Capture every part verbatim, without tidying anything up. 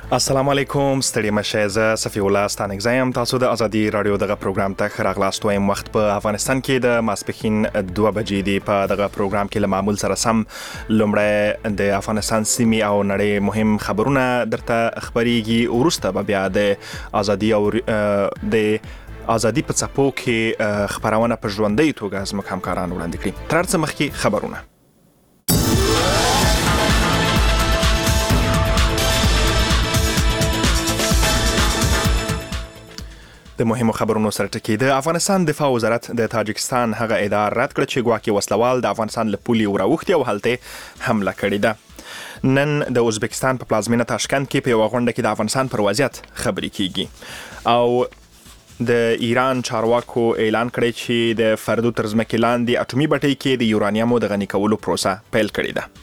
السلام علیکم ستړي مشه زه صفی الله ستانک زایم تاسو د ازادي رادیو دغه پروګرام ته راغلاست وایم وخت په افغانستان کې د ماسپښین دوه بجې دی په دغه پروګرام کې له معمول سره سم لومړی د افغانستان سیمې او نړۍ مهم خبرونه درته خبريږي ورسته به بیا د ازادي او د ازادي په څپو کې خبرونه په ژوندۍ توګه زموږ همکاران وړاندې کړي تر څو مخکې خبرونه د مهمو خبرونو سره ټکی د افغانستان دفاع وزارت د تاجکستان هغه ادعا رد کړ چې ګواکې وسلوال د افغانستان له پولې وراوښتي او هلته حمله کړې ده. نن د ازبکستان په پلازمینه تاشکند کې په یوه غونډه کې د افغانستان پر وضعیت خبرې کیږي او د ایران چارواکو اعلان کړی چې د فردو تر ځمکې لاندې اټومي بټۍ کې د یورانیمو د غني کولو پروسه پیل کړې ده.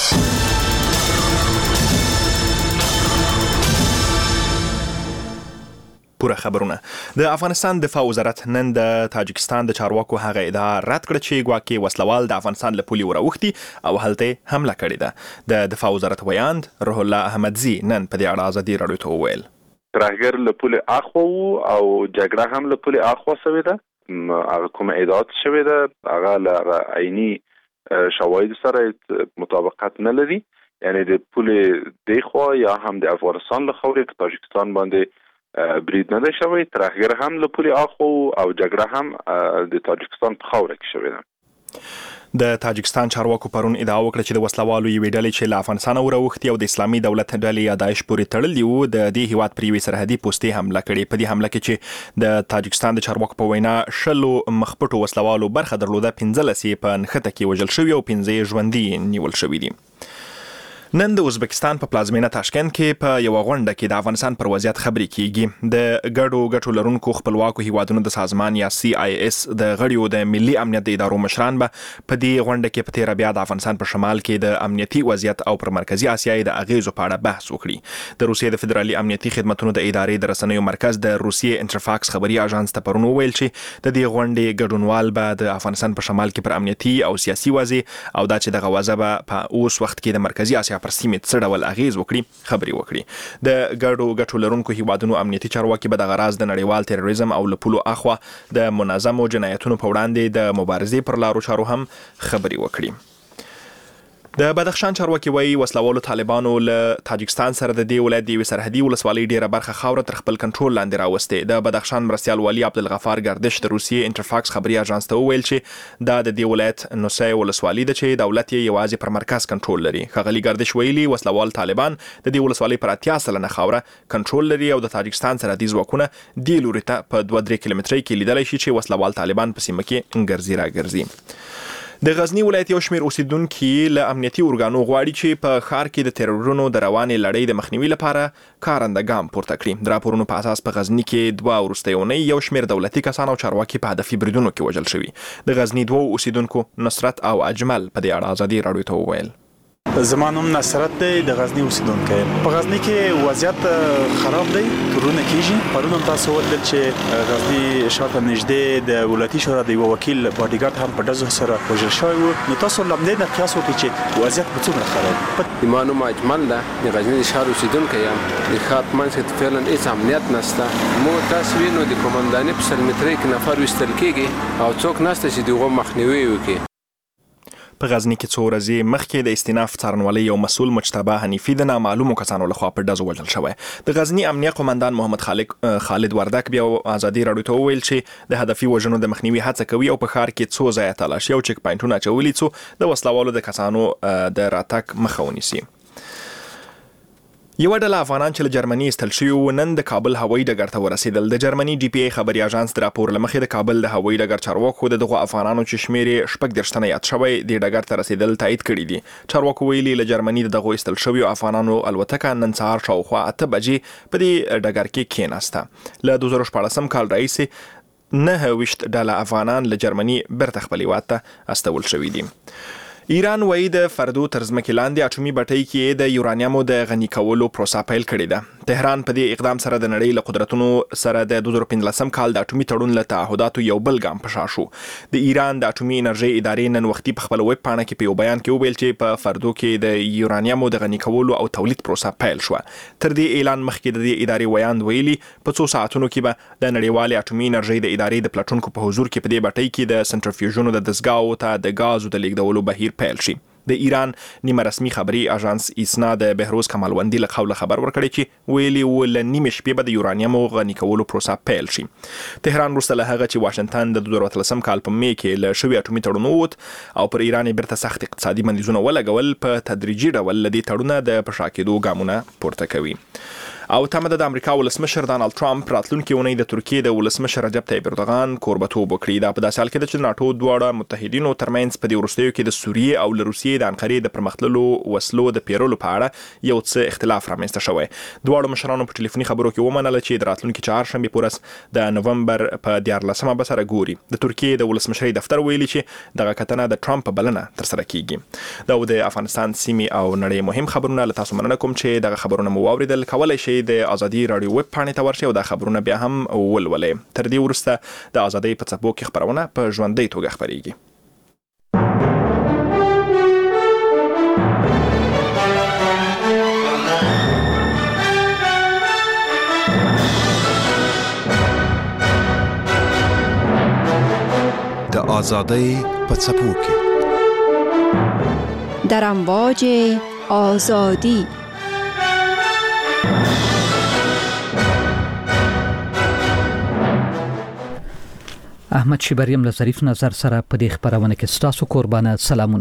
پوره خبرونه د افغانستان دفاع وزارت نن د تاجکستان د چارواکو هغه ادعا رد کړ چې ګواکې وسلوال د افغانستان له پولې وراوښتي او هلته حمله کړې ده. د دفاع وزارت ویاند روح الله احمدزي نن په دې اړه ازادي رادیو ته وویل ترهګر له پولې اخوا او جګړه هم له پولې اخوا شوې ده. هغه کوم ادعاات شوې ده هغه له عیني شواهد سره مطابقت نه لري، یعنی د پولې دی خوا یا هم د افغانستان له خاورې په تاجکستان باندې برید نه ده شوی. ترهګر هم له پولې اخوا او جګړه هم د تاجکستان په خاوره کې شوې ده. د تاجکستان چارواکو پرون ادعا وکړه چې د وسلوالو یوې ډلې چې له افغانستان وراوښتي او د اسلامي دولت ډلې یا داعش پورې تړلي وو د دې هیواد پر یوې سرحدي پوستې حمله کړې. په دې حمله کې چې د تاجکستان د چارواکو په وینا شلو مخپټو وسلوالو برخه درلوده، پنځلس یې په نښته کې وژل شوي او پنځه یې ژوندي نیول شوي دي. نن د ازبکستان په پلازمینه تاشکند کې په یوه غونډه کې د افغانستان پر وضعیت خبرې کیږي. د ګډو ګټو لرونکو خپلواکو هیوادونو د سازمان یا سی آی اس د غړیو د ملي امنیت د ادارو مشران به په دې غونډه کې په تیره بیا د افغانستان په شمال کې د امنیتي وضعیت او پر مرکزی اسیا د اغیزو په اړه بحث وکړي. د روسیې د فدرالي امنیتي خدماتو د ادارې د رسنیو مرکز د روسیې انټرفاکس خبري اژانس ته پرون ویل چې د دې غونډې ګډونوال به د افغانستان په شمال کې پر امنیتي او سیاسي وضعیت او دا چې دغه وضع به په اوس وخت کې د مرکزی اسیا پر سیمه څه ډول اغیز وکړي خبري وکړي. د ګډو ګټو لرونکو هیوادونو امنیتي چارواکي به د غراز د نړیوال تروریزم او لپولو اخوا د منظمو جنایتونو په وړاندې د مبارزې پر لارو چارو هم خبري وکړي. د بدخشان چارواکي وایي وسلوالو طالبانو له تاجکستان سره د دې ولایت د یوې سرحدي ولسوالۍ ډیره برخه خاوره تر خپل کنټرول لاندې راوستې. د بدخشان مرستیال والي عبدالغفار گردش د روسیې انټرفاکس خبري اژانس ته وویل چې دا د دې ولایت نوسای ولسوالۍ ده چې دولت یې یوازې پر مرکز کنټرول لري. ښاغلي گردش ویلي وسلوال طالبان د دې ولسوالۍ پر اتیا سلنه خاوره کنټرول لري او د تاجکستان سرحدي ځواکونه دې لوري ته په دوه درې کیلومترۍ کې لیدلی شي چې وسلوال طالبان په سیمه کې ګرځي راګرځي. د غزنی ولایت یو شمېر اوسیدونکي له امنیتي ارګانو غواړي چې په ښار کې د ترورونو د روانې لړۍ د مخنیوي لپاره کارنده ګام پورته کړي. د راپورونو په اساس په غزنی کې دوه وروستۍ اونۍ یو شمېر دولتي کسان او چارواکي په هدفي بریدونو کې وژل شوي. د غزنی دوه اوسیدونکو نصرت او اجمل په دې اړه ازادي رادیو ته وویل زما نوم نصرت دی، د غزنی اوسیدونکی. په غزنی کې وضعیت خراب دی، تورونه کیږي. پرون هم تاسو ولید چې غزنی شاته نږدې د ولایتي شورا د یو وکیل باډیګارد هم په ډزو سره وژل شوی و. نو تاسو لمدې نه قیاس وکړئ چې وضعیت په څومره خراب. زما نوم اجمل ده، د غزنی ښار اوسیدونکی یم. د ښار په منځ کې فعلا هېڅ امنیت نشته. مو تاسو وینو د قومندانۍ په سل مترۍ کې نفر ویستل کېږي او څوک نشته چې د هغو مخنیوی وکړي. په غزنی کې څو ورځې مخکې د استیناف څارنوالۍ یو مسؤل مجتبی حنیفي د نامعلومو کسانو لخوا په ډزو وژل شوی. د غزنی امنیه قومندان محمد خالق خالد وردک بیا ازادي رادیو ته وویل چې د هدفي وژنو د مخنیوي هڅه کوي او په ښار کې څو ځایه تلاشي او چک پاینټونه اچولي څو د وسلوالو د کسانو د راتګ مخه ونیسي. یو ډله افغانان چې له جرمني ایستل شوي وو نن د کابل هوایي ډګر ته ورسېدل. د جرمني ډي پی ای خبري اژانس د راپور له مخې د کابل د هوایي ډګر چارواکو د دغو افغانانو چې شمېر یې شپږ دېرش تنه یاد شوی دې ډګر ته رسېدل تایید کړي دي. چارواکو ویلي له جرمني د دغو ایستل شویو افغانانو الوتکه نن سهار شاوخوا اته بجې په دې ډګر کې کېناسته. له دوه زره شپاړسم کال راهیسې نهه ویشت ډله افغانان له جرمني بیرته خپل هیواد ته استول شوي دي. ایران وایي د فردو تر ځمکې لاندې اټومي بټۍ کې د یورانیمو د غني کولو پروسه پیل کړې ده. تهران په دې اقدام سره د نړۍ له قدرتونو سره د دوه زره پنځلسم کال د اټومي تړون له تعهداتو یو بل ګام په شا شو. د ایران د اټومي انرژي ادارې نن وختي په خپل ویب پاڼه کې په یو بیان کې وویل چې په فردو کې د یورانیمو د غني کولو او تولید پروسه پیل شو. تر دې اعلان مخکې د دې ادارې ویاند ویلي په څو ساعتونو کې به د نړیوالې اټومي انرژي د ادارې د پلټونکو په حضور کې په دې بټۍ کې د سنټریفیوژونو د دستګاو ته د غازو د لیږدولو بهیر پیل شي. د ایران نیمه رسمي خبري اژانس ایسنا د بهروز کمالوندي له قوله خبر ورکړی چې ویلي ول نیمه شپې به د یورانیمو غني کولو پروسه پیل شي. تهران وروسته له هغه چې واشنگټن د دوه زره اتلسم کال په می کې له شوی اټومي تړون ووت او پر ایران بیرته سخت اقتصادي بندیزونه ولګول، په تدریجي ډول لدی تړونه د پشاکېدو ګامونه پورته کوي. او تمه د امریکا ولسمشر ډانلډ ټرمپ راتلونکي اونۍ د ترکیې د ولسمشر رجب طیب اردوغان کوربتوب وکړي. دا په داسې حال کې چې ناتو دواړه متحدینو ترمنځ په دې وروستیو کې د سوریې او له روسیې د انقرې د پرمختللو وسلو د پیرولو په اړه یو څه اختلاف رامنځته شوی. دواړو مشرانو په ټلیفوني خبرو کې ومنله چې د راتلونکي چهارشنبې پورې د نومبر په دیارلسمه به سره ګوري. د ترکیې د ولسمشرۍ دفتر ویلي چې دغه کتنه د ټرمپ په بلنه ترسره کیږي. دا د افغانستان سیمې او نړۍ مهم خبرونه له تاسو مننه کوم چې دغه خبرونه مو واوریدل. کولای شئ د ازادي رادیو ویب پاڼې ته ورشئ او دا خبرونه بیا هم ولولئ. تر دې وروسته د ازادۍ په څپو کې خبرونه په ژوندۍ توګه خپرېږي. د ازادۍ په څپو کې در امواج آزادی. احمد شیبریم له ظریف نظر سره په دې خبرونه کې ستاسو قربانه سلامونه.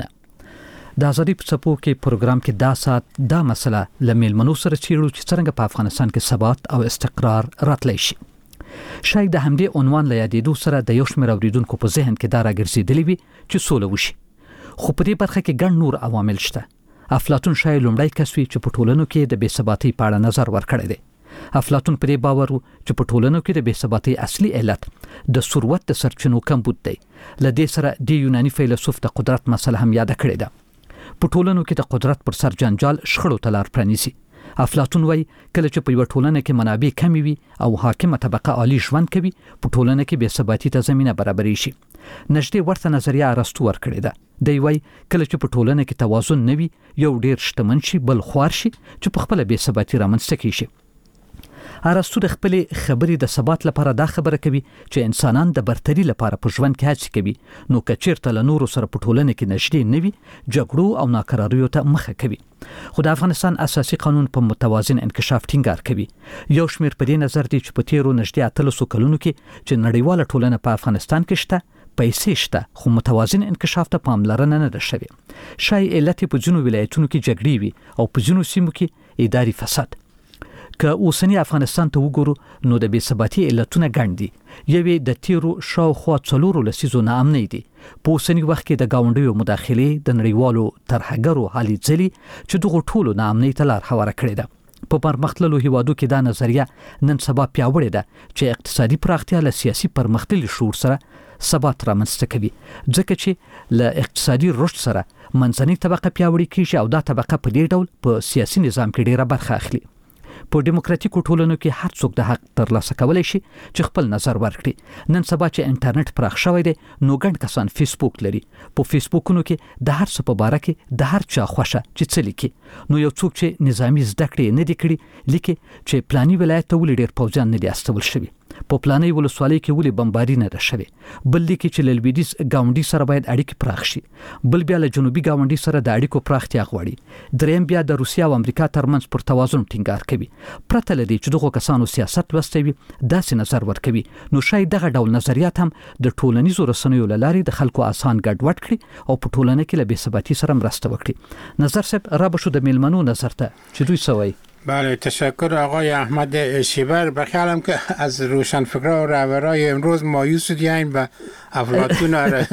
د ازادي په څپو کې پروګرام کې دا سات دا مسله له میلمنو سره چیرو چې څنګه په افغانستان کې ثبات او استقرار راتلی شي. شاید د همدې عنوان له یادېدو سره د یو شمېر اوریدونکو په ذهن کې دا راګرځېدلی وي چې سوله وشي، خو په دې برخه کې ګڼ نور عوامل شته. افلاطون شاید لومړی کس وي چې په ټولنو کې د بې ثباتۍ په اړه نظر ورکړی دی. افلاطون په دې باور و چې په ټولنو کې د بې ثباتۍ اصلي علت د ثروت د سرچینو کمبود دی. له دې سره د یوناني فیلسوف د قدرت مسله هم یاد کړې ده. په ټولنو کې د قدرت پر سر جنجال شخړو ته لار پرانیزي. افلاطون وایي کله چې په یوه ټولنه کې منابع کمې وي او حاکمه طبقه عالی ژوند کوي، په ټولنه کې بې ثباتۍ ته زمینه برابرې شي. نږدې ورته نظریه ارسطو ورکړې ده. دی وایي کله چې په ټولنه کې توازن نه وي، یو ډیر شتمن شي بل خوار شي چې په خپله بې ثباتۍ رامنځته کړي شي. ارسطو د خپلې خبرې د ثبات لپاره دا خبره کوي چې انسانان د برتري لپاره په ژوند کې هڅې کوي، نو که چیرته له نورو سره په ټولنه کې نږدې نه وي، جګړو او ناکراریو ته مخه کوي. خو د افغانستان اساسي قانون په متوازن انکشاف ټینګار کوي. یو شمېر په دې نظر دی چې په تیرو نږدې اتلسو کلونو کې چې نړیواله ټولنه په افغانستان کې شته، پیسې شته، خو متوازن انکشاف ته پاملرنه نه ده شوې. شاید علت په ځینو ولایتونو کې جګړې وي او په ځینو سیمو کې اداري فساد. که اوسنی افغانستان ته وګورو نو د بې ثباتۍ علتونه ګڼ دي. یوې د تیرو شاوخوا څلورو لسیزو ناامنۍ دي. په اوسني وخت کې د ګاونډیو مداخلې د نړیوالو ترهګرو هلې ځلې چې دغو ټولو ناامنۍ ته لار هواره کړې ده. په پرمختللو هیوادو کې دا نظریه نن سبا پیاوړې ده چې اقتصادي پراختیا له سیاسي پرمختللي شعور سره ثبات رامنځته کوي، ځکه چې له اقتصادي رشد سره منځنۍ طبقه پیاوړې کیږي او دا طبقه په دې ډول په سیاسي نظام کې ډیره برخه اخلي. په ډیموکراتیکو ټولنو کې هر څوک د حق ترلاسه کولی شي چې خپل نظر ورکړي. نن سبا چې انټرنیټ پراخ شوی دی نو ګڼ کسان فیسبوک لري. په فیسبوکونو کې د هر څه په باره کې د هر چا خوښه چې څه لیکي. نو یو څوک چې نظامی زده کړې نه دي کړي لیکي چې پلاني ولایت ته ولې ډېر پوځیان نه دي استول شوي، په پلاني ولسوالۍ کې ولې بمباري نه ده شوې، بل لیکي چې له لویدیځ ګاونډي سره باید اړیکې پراخ شي، بل بیا له جنوبي ګاونډي سره د اړیکو پراختیا غواړي، دریم بیا د روسیې او امریکا ترمنځ پر توازن ټینګار کوي. پرته له دې چې دغو کسانو سیاست لوستی وي داسې نظر ورکوي، نو شاید دغه ډول نظریات هم د ټولنیزو رسنیو له لارې د خلکو آسان ګډوډ کړي او په ټولنه کې له بې ثباتۍ سره مرسته وکړي. نظر صاحب را به شو د میلمنو نظر ته چې دوی څه وایي. بله، تشکر آقای احمد شیبر. بخیالم که از روشنفکرها و رهبرای امروز مایوس شدین و افلاطون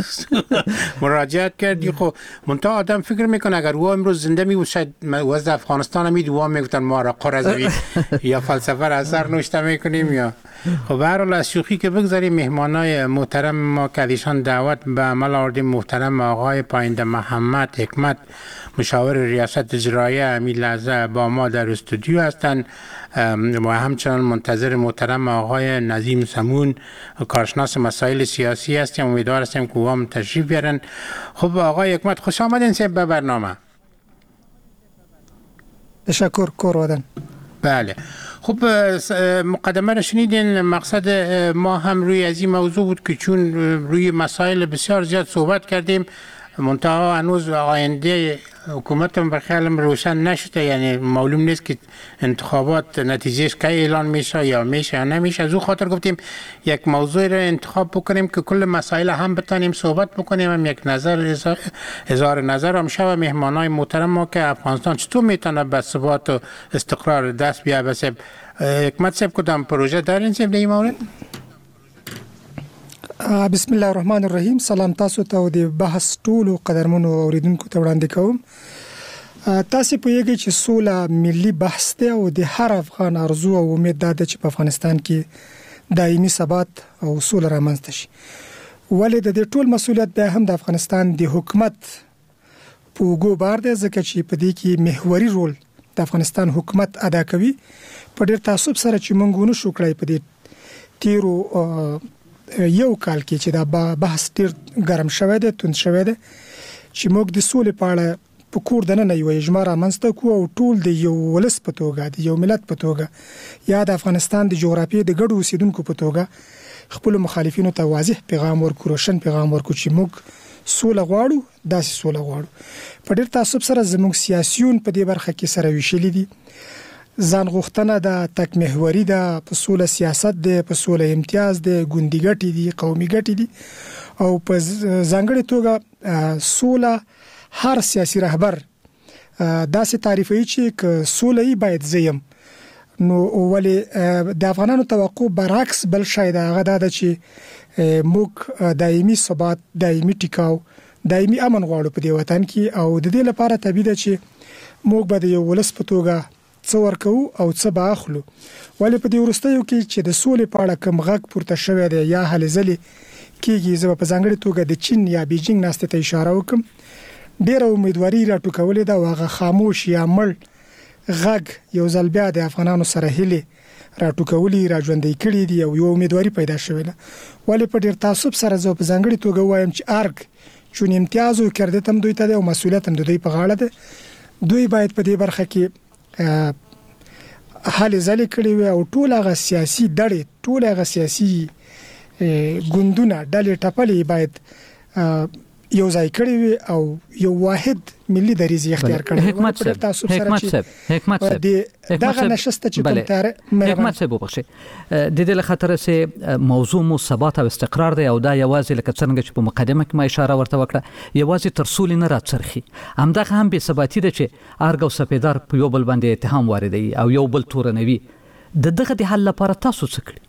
مراجعت کردی. خب منتها آدم فکر میکنه اگر او امروز زنده می بود شاید وضع افغانستان می دوام میگفتن ما را قرضوی یا فلسفه را اثر نوشته میکنیم یا خب به هر حال از شوخی که بگذاریم مهمانای محترم ما که ایشان دعوت به عمل آوردیم محترم آقای پاینده محمد حکمت مشاور ریاست اجراییه همین لحظه با ما در استودیو هستند و همچنان منتظر محترم آقای نظیم سمون کارشناس مسائل سیاسی هستیم. امیدوار هستیم که هم تشریف بیارن. خب آقای حکمت خوش آمدین سب به برنامه. تشکر کوروادن. بله خب مقدمه را شنیدین. مقصد ما هم روی از این موضوع بود که چون روی مسائل بسیار زیاد صحبت کردیم منتها هنوز آینده حکومت هم بخیالم روشن نشده، یعنی معلوم نیست که انتخابات نتیجهش که اعلان میشه یا میشه یا نمیشه. از او خاطر گفتیم یک موضوع را انتخاب بکنیم که کل مسائل هم بتانیم صحبت بکنیم، هم یک نظر اظهار نظر هم شود. مهمانای محترم ما که افغانستان چطور میتونه به ثبات و استقرار دست بیاره. بس حکمت صاحب کدام پروژه دارین صاحب در این مورد؟ بسم الله الرحمن الرحیم. سلام تاسو ته د بحث ټولو قدرمنو اوریدونکو ته وړاندې کوم. تاسو پوهیږئ چې سوله ملي بحث دی او د هر افغان ارزو او امید ده چې په افغانستان کې دایمي ثبات او سوله رامنځته شي. ولې د دې ټول مسولیت به هم د افغانستان د حکومت په وګو بار دی، ځکه چې په دې کې محوري رول د افغانستان حکومت ادا کوي. په ډېر تعصب سره چې موږ ونه شو کړای په دې تیرو یو کال کې چې دا بحث ډیر ګرم شوی دی، توند شوی دی، چې موږ د سولې په اړه په کور دننه یو اجماع رامنځته کړو او ټول د یو ولس په توګه د یو ملت په توګه یا د افغانستان د جغرافیې د ګډو اوسیدونکو په توګه خپل مخالفینو ته واضح پیغام ورکړو، روشن پیغام ورکړو چې موږ سوله غواړو، داسې سوله غواړو. په ډیر تعصب سره زموږ سیاسيون په دې برخه کې سره ویشلي دي. ځان غوښتنه د تک محوري ده، په سوله سیاست ده، په سوله امتیاز ده، ګوندي ګټې دي، قومي ګټې دي، او په ځانګړې توګه سوله هر سیاسي رهبر داسې تعریفوي چې ک سوله باید زیم. نو ولې د افغانانو توقع برعکس بل شای ده، هغه ده چې موږ دایمي ثبات، دایمي ټیکاو، دایمي امن غواړو په دې وطن کې، او د دې لپاره طبیعي ده چې موږ به د یو ولس په توګه څه ورکو او څه به اخلو. ولې په دې وروستیو کې چې د سولې په اړه کوم غږ پورته شوی دی یا هلې ځلې کېږي، زه په ځانګړې توګه د چین یا بیجینګ ناستې ته اشاره وکړم. ډېره امیدواري راټوکولې ده او هغه خاموش یا مړ غږ یو ځل بیا د افغانانو سره هیلې راټوکولې، راژوندۍ کړي دي او یو امیدواري پیدا شوې ده. ولې په ډېر تعصب سره زه په ځانګړې توګه وایم چې ارګ چون امتیاز او کردیت هم دوی ته دی او مسؤلیت هم د دوی په غاړه ده. دوی باید په دې برخه کې حال ځلې کړي وي او ټول هغه سیاسي ډلې، ټول هغه سیاسي ګوندونه، ډلې ټپلې باید یو ځای کړي وي او یو واحد ملي دریځ اختیار کړي. حکمت صاحب حکمت صاحب حکمت صاحب دغه نشسته چې کوم تاره حکمت صاحب وبخښي د دې لخاطر سه موضوع مو ثبات او استقرار دی او دا یوازې لکه څنګه چې په مقدمه کې ما اشاره ورته وکړه یوازې تر سولې نه راڅرخي. همدغه هم به ثباتی ده چې ارګ او سپیدار په یو بل باندې اتهام واردوي او یو بل تورنوي. د دغه د حل لپاره تاسو څه کړی؟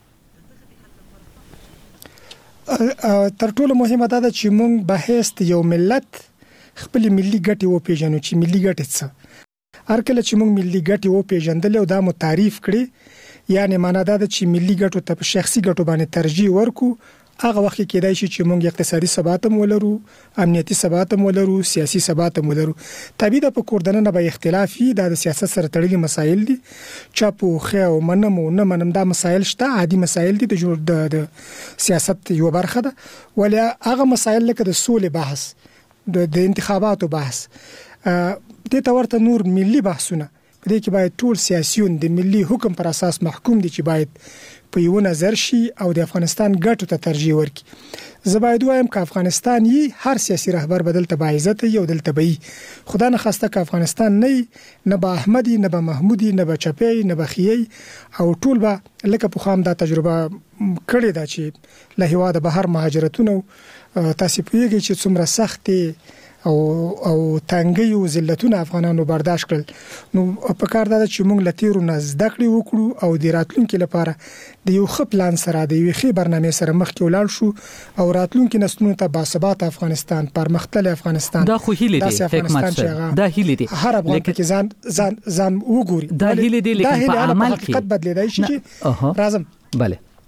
تر ټولو مهمه ده چې موږ به هیڅ یو ملت خپل ملي ګټې و پیژنو چې ملي ګټې څه. هر کله چې موږ ملي ګټې و پیژندل او دا مو تعریف کړي، یعنی معنا ده چې ملي ګټو ته په شخصي ګټو باندې ترجیح ورکو، هغه وخت کې کېدای شي چې موږ اقتصادي ثبات هم ولرو، امنیتي ثبات هم ولرو، سیاسي ثبات هم ولرو. طبيعي ده په کوردنه به اختلافي د سیاست سره تړلي مسایل دي. چاپو خو او منمو نه منم دا مسایل شته، عادي مسایل دي د سیاست یو برخه ده. ولې هغه مسایل لکه د سولې بحث، د انتخاباتو بحث، د تورته نور ملي بحثونه په دې کې باید ټول سیاسيون د ملي حکم پر اساس محکوم دي چې باید په یو نظر شي او د افغانستان ګټو ته ترجیح ورکړي. زه باید وایم که افغانستان یې هر سیاسي رهبر بدل ته باعزت یو دلته به خدا نه خواسته که افغانستان نه نه به احمدي، نه به محمودي، نه به چپی، نه به خیي او ټول به لکه په خام دا تجربه کړې ده چې له هیواده بهر مهاجرتونه تاسو پیږي چې څومره سخت او او تنګي او ذلتونه افغانانو برداشت کړل. نو په کار ده چې موږ لتیرو نه زده کړې وکړو او د راتلونکو لپاره د یو ښه پلان سره، د یو ښه برنامه سره مخکې ولاړ شو او راتلونکو نسلونو ته باثبات افغانستان، پرمختللی افغانستان، دا خو هیله دي حکمت سره، دا هیله دي هر افغان کې ځان ځان ځان وګوري، دا هیله دي، لیکن په عمل کې حقیقت بدلیدای شي چې راځم بله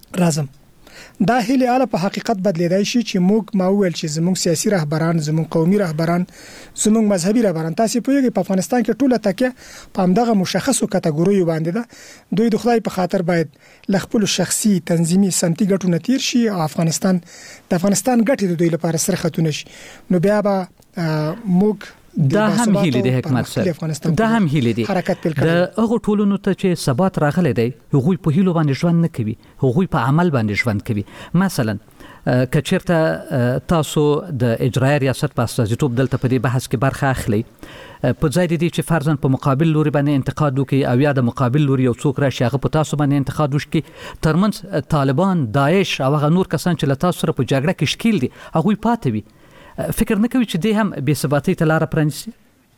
راځم. دا هیله اله په حقیقت بدلیدای شي چې موږ ما ویل چې زموږ سیاسي رهبران، زموږ قومي رهبران، زموږ مذهبي رهبران، تاسو په یوه په افغانستان کې ټوله تکه په همدغه مشخصو کټګوریو باندې ده. دوی د خدای په خاطر باید ل خپل شخصي تنظیمي سمتي ګټو نتیر شي او افغانستان د افغانستان ګټې د دوی لپاره سره خاتون شي. نو بیا به موږ دا هم هیله دی حکمت سره، دا هم هیله دی د هغه ټولونو ته چې ثبات راغلی دی، هغوی په هیلو باندې ژوند نه کوي، هغوی په عمل باندې ژوند کوي. مثلا کچیرته تاسو د اجرایي ریاست په استازیتوب دلته په دې بحث کې برخه اخلي، په ځای د دې چې فرضاً په مقابل لوري باندې انتقاد وکړي او یا د مقابل لوري یو څوک راشي هغه په تاسو باندې انتقاد وکړي، ترمنځ طالبان، داعش او هغه نور کسان چې له تاسو سره په جګړه کې شکیل دي هغوی پاتې وي. فکر نه کوي چې دې هم بې ثباتۍ ته لاره پرانیسي؟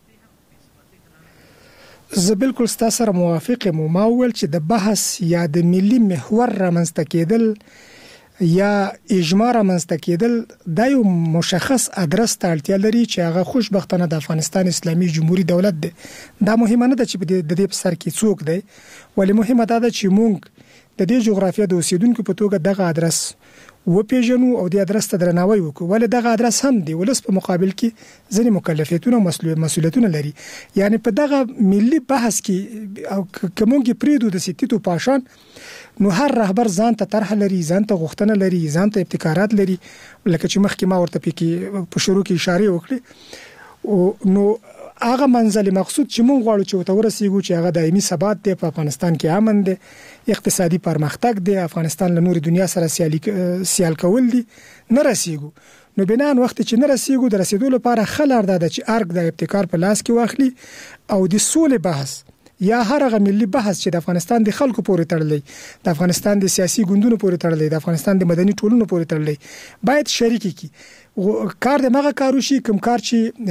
زه بالکل ستاسو سره موافق یم. ما ویل چې د بحث یا د ملي محور رامنځته کېدل یا اجماع رامنځته کېدل دا یو مشخص ادرس ته اړتیا لري چې هغه خوشبختانه د افغانستان اسلامي جمهوریت دولت دی. دا مهمه نه ده چې د دې په سر کې څوک دی، ولی مهمه ده چې موږ د دې جغرافیه د اوسیدونکو په توګه دغه ادرس و پیژنو او د ادرس ته درناوی وکړو. ولې دغه ادرس هم دی ولس په مقابل کې ځینې مکلفیتونه او مسؤلیتونه لري. یعنی په دغه ملي بحث کې او کومګي پریدو د سیتیتو پاشان نو هر رهبر ځان ته طرح لري، ځان ته غوښتنه لري، ځان ته ابتکارات لري. لکه چې مخکې ما ورته پکې په شروع کې اشاره وکړه، او نو هغه منزل مقصود چې مونږ غواړو چې وته ورسیږو چې هغه دایمي ثبات دی په افغانستان کې، امن دی، اقتصادي پرمختګ دی، افغانستان له نور دنیا سره سیالي سیال کول دي، نه رسیږو. نو بنان وخت چې نه رسیږو د رسیدو لپاره خلار ده چې ارګ د ابتکار په لاس کې واخلي او د سولې بحث یا هر هغه ملي بحث چې د افغانستان د خلکو پورې تړلی، د افغانستان د سیاسي ګوندونو پورې تړلی، د افغانستان د مدني ټولنو پورې تړلی، باید شریک کی کار د مغه کارو شي کوم کار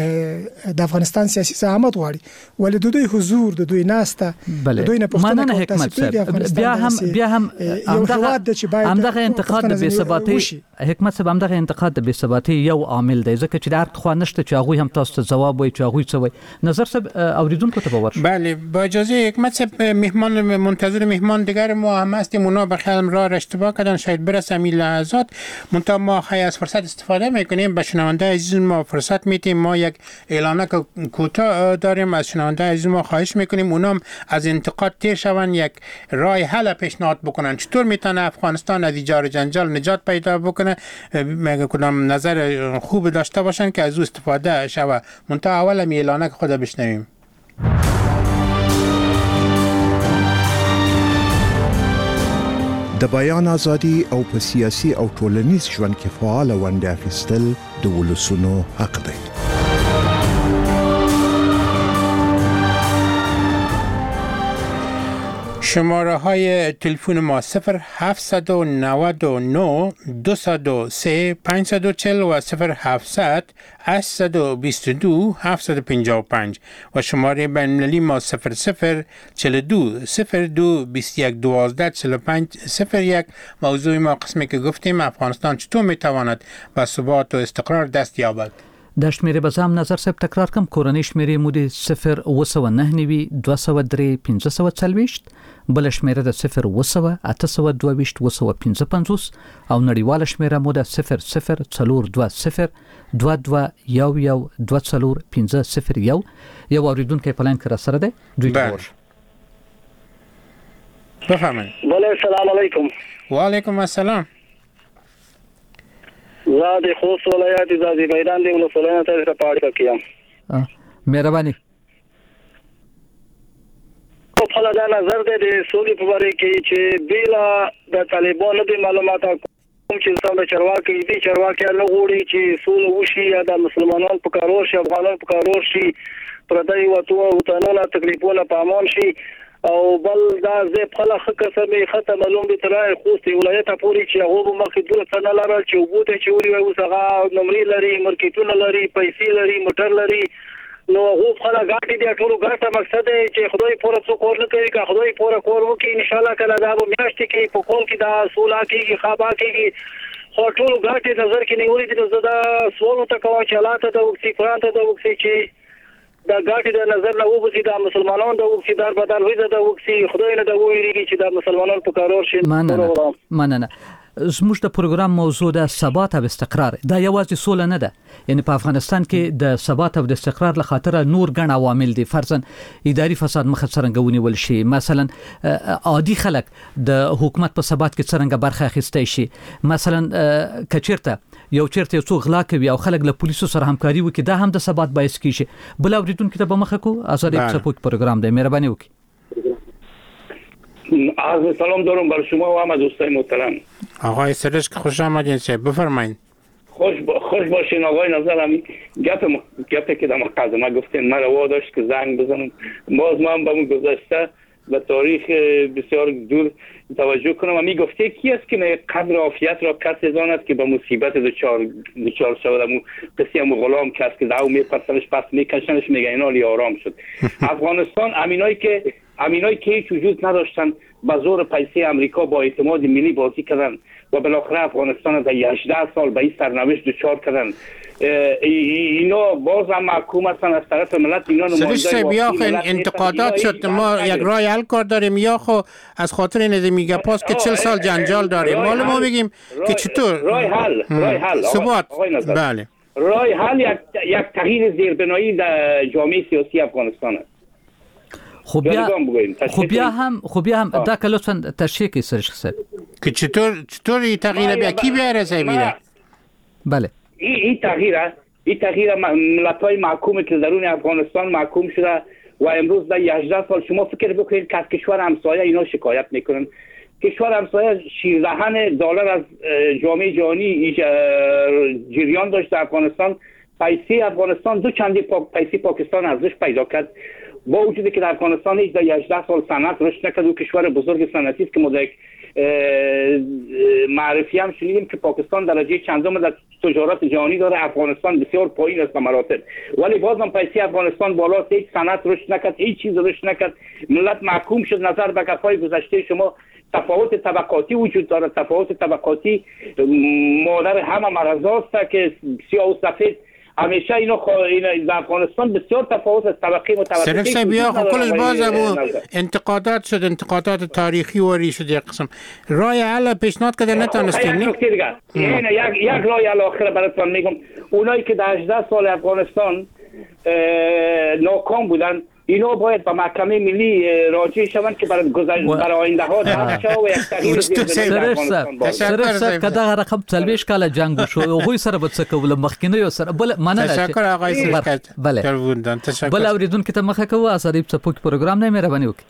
چې د افغانستان سیاسي زعامت غواړي. ولې د دوی حضور، د دوی ناسته، د دوی نه پوښتنه کوي حکمت بیا هم بیا هم همدغه انتقاد د بې ثباتۍ، حکمت صاحب همدغه انتقاد د بې ثباتۍ یو عامل دی، ځکه چې د هر خوا نشته چې هغوی هم تاسو ته ځواب وایي چې هغوی څه وایي. نظر صاحب اوریدونکو ته به ورشو. بله با اجازه حکمت صاحب، مهمان منتظر مهمان دیگر ما هم هستیم، اونا بخیالم راه اشتباه کردن، شاید برسه این لحظات، منتها ما خیلی از فرصت استفاده میکنیم. به شنونده عزیز ما فرصت میدیم، ما یک اعلانک کوتاه داریم، از شنونده عزیز ما خواهش میکنیم اونام از انتقاد تیر شون، یک راه حل پیشنهاد بکنن چطور میتونه افغانستان از ایجار جنجال نجات پیدا بکنه، کدام نظر خوب داشته باشن که از او استفاده شوه. منتها اول می اعلانک خود بشنویم. د بیان ازادي او په سیاسي او ټولنیز ژوند کې فعال ونډه اخیستل د ولسونو حق دی. شماره های تلفن ما صفر هفت نه نه دو صفر سه پنج چهار صفر و صفر هفتصد هشت دو دو هفت پنج پنج و شماره بین‌المللی ما صفر صفر چهل و دو صفر دو بیست و یک دوازده چهل و پنج صفر یک. موضوع ما قسمی که گفتیم افغانستان چطور میتواند به ثبات و استقرار دست یابد. د شمیرې بزام نظر صاحب تکرار کم، کورنۍ شمیرې مو د صفر اوه سوه نهه نوي دوه سوه درې پنځه سوه څلوېښت، بل شمیره د صفر اوه سوه اته سوه دوه ویشت اوه سوه پنځه پنځوس او نړیواله شمیره مو د صفر صفر څلور دوه صفر دوه دوه یو یو دوه څلور پنځه صفر یو. یو اوریدونکی په لاین کې را سره دی، دوی ته ورشو. بفرمایئ. بله السلام علیکم. وعلیکم السلام. زه د خوست ولایت د ځاځي میدان د ولسوالۍ ته د پاړې کېم. مهرباني. په خپل د نظر د سولې په اړه کې چې بیلا د طالبانو د معلوماتو کوم چې څنګه چرواکي دي چرواکي نه غوړي چې سولې وشي یا د مسلمانانو په کارور شي، افغانانو په کارور شي، پردای وته او تنونه تکلیفونه پامون شي او بل دا زه په خلا خصمه خته معلوم دي ترای خوست ولایت پوری چې هغه مخې دوه څنګه لاره چې وبوته چې ولي وسغه نمرې لري، مارکیټونه لري، پیسې لري، موټر لري، نو هغه خلا غاټي دي ټول غاټه مقصد دی چې خدای پوره څو کور نه کوي، که خدای پوره کور وکړي ان شاء الله کله دا به میاشت کې په کول کې دا سولا کېږي، خابا کېږي، خو ټول غاټي نظر کې نیولې دي. زه دا سوال ته کوم چې حالات د وکسي فرانت د وکسي چې دا ګاټي د نظر نه وبسي دا مسلمانانو د وبسي دار بدل وي دا وبسي خدای نه دا ویلي چې دا مسلمانانو په کارور شي مننه مننه زموږ د پروګرام موضوع د ثبات او استقرار دا یوازې سوله نه ده یعنی په افغانستان کې د ثبات او د استقرار لخاطر نور ګڼ عوامل دي فرضاً اداري فساد مخه څرنګه ونیول شي مثلا عادي خلک د حکومت په ثبات کې څرنګه برخه اخیستای شي مثلا کچیرته یو چیرته څو غلا کوي او خلک له پولیسو سره همکاري وکړي دا هم د ثبات باعث کیږي بل اوریدونکو ته به مخه کو آزادی سپورت پروګرام دی مهرباني وکړئ عرض سلام دارم بر شما و همه دوستای محترم. آقای سرشک خوش آمدین صاحب بفرمایید. خوش با... خوش باشین آقای نظر امی گپ م... گپی که در مقدمه گفتین من روا داشت که زنگ بزنم باز من به اون گذشته به تاریخ بسیار دور توجه کنم و می گفته کی است که قدر عافیت را کسی داند که به مصیبت دچار دچار شود امو کسی امو غلام کس که داو میپرسنش پس میکشنش میگه اینا لی آرام شد. افغانستان امینایی که امینایی که هیچ وجود نداشتن با زور پیسه امریکا با اعتماد ملی بازی کردن و بالاخره افغانستان در هجده سال به این سرنوشت دچار کردن اینا باز هم محکوم هستن از طرف ملت اینا نماینده بیا انتقادات شد ما یک راه حل کار داریم یا خو از خاطر این میگه پاس که چهل سال جنجال داریم مال ما بگیم که چطور راه حل راه حل ثبات بله راه حل یک یک تغییر زیربنایی در جامعه سیاسی افغانستان است خب بیا خب بیا هم خب بیا هم دا که لطفا تشریح کی سرش خسر که چطور چطور این تغییر بیا کی بیاره سیمیده بله این این تغییر این تغییر ملت‌های محکوم که درون افغانستان محکوم شده و امروز در هجده سال شما فکر بکنید که از کشور همسایه اینا شکایت میکنن کشور همسایه شیردهن دلار از جامعه جهانی جریان داشت در افغانستان پیسه افغانستان دو چندی پا... پیسه پاکستان ارزش پیدا کرد با وجودی که در افغانستان هیچ در هجده سال صنعت رشد نکرد و کشور بزرگ صنعتی است که ما در معرفی هم شنیدیم که پاکستان درجه چندم در تجارت جهانی داره افغانستان بسیار پایین است مراتب ولی بازم پیسه افغانستان بالا هیچ صنعت رشد نکرد هیچ چیز رشد نکرد ملت محکوم شد نظر به گپ‌های گذشته شما تفاوت طبقاتی وجود داره تفاوت طبقاتی مادر همه مرزاست که سیاه و سفید همیشه اینو خو... این در افغانستان بسیار تفاوت از طبقه متوسطی سرکس بیا خو کلش باز ابو انتقادات شد انتقادات تاریخی وری شد یک قسم راه حل پیشنهاد کرده نتونستین نه یک یک راه حل آخر براتون میگم اونایی که در هجده سال افغانستان ناکام بودن اینا باید به محکمه ملی راجع شوند که برای گذشته برای آینده ها در شو و یک تغییر سرسر کدا رقم سلویش کاله جنگ شو غوی سره بد سکول مخکینه یو سره بل مننه تشکر آقای سرکت بله تروندن تشکر بل اوریدون که ته مخه کوه اساری سپوک پروګرام نه مهرباني وکړه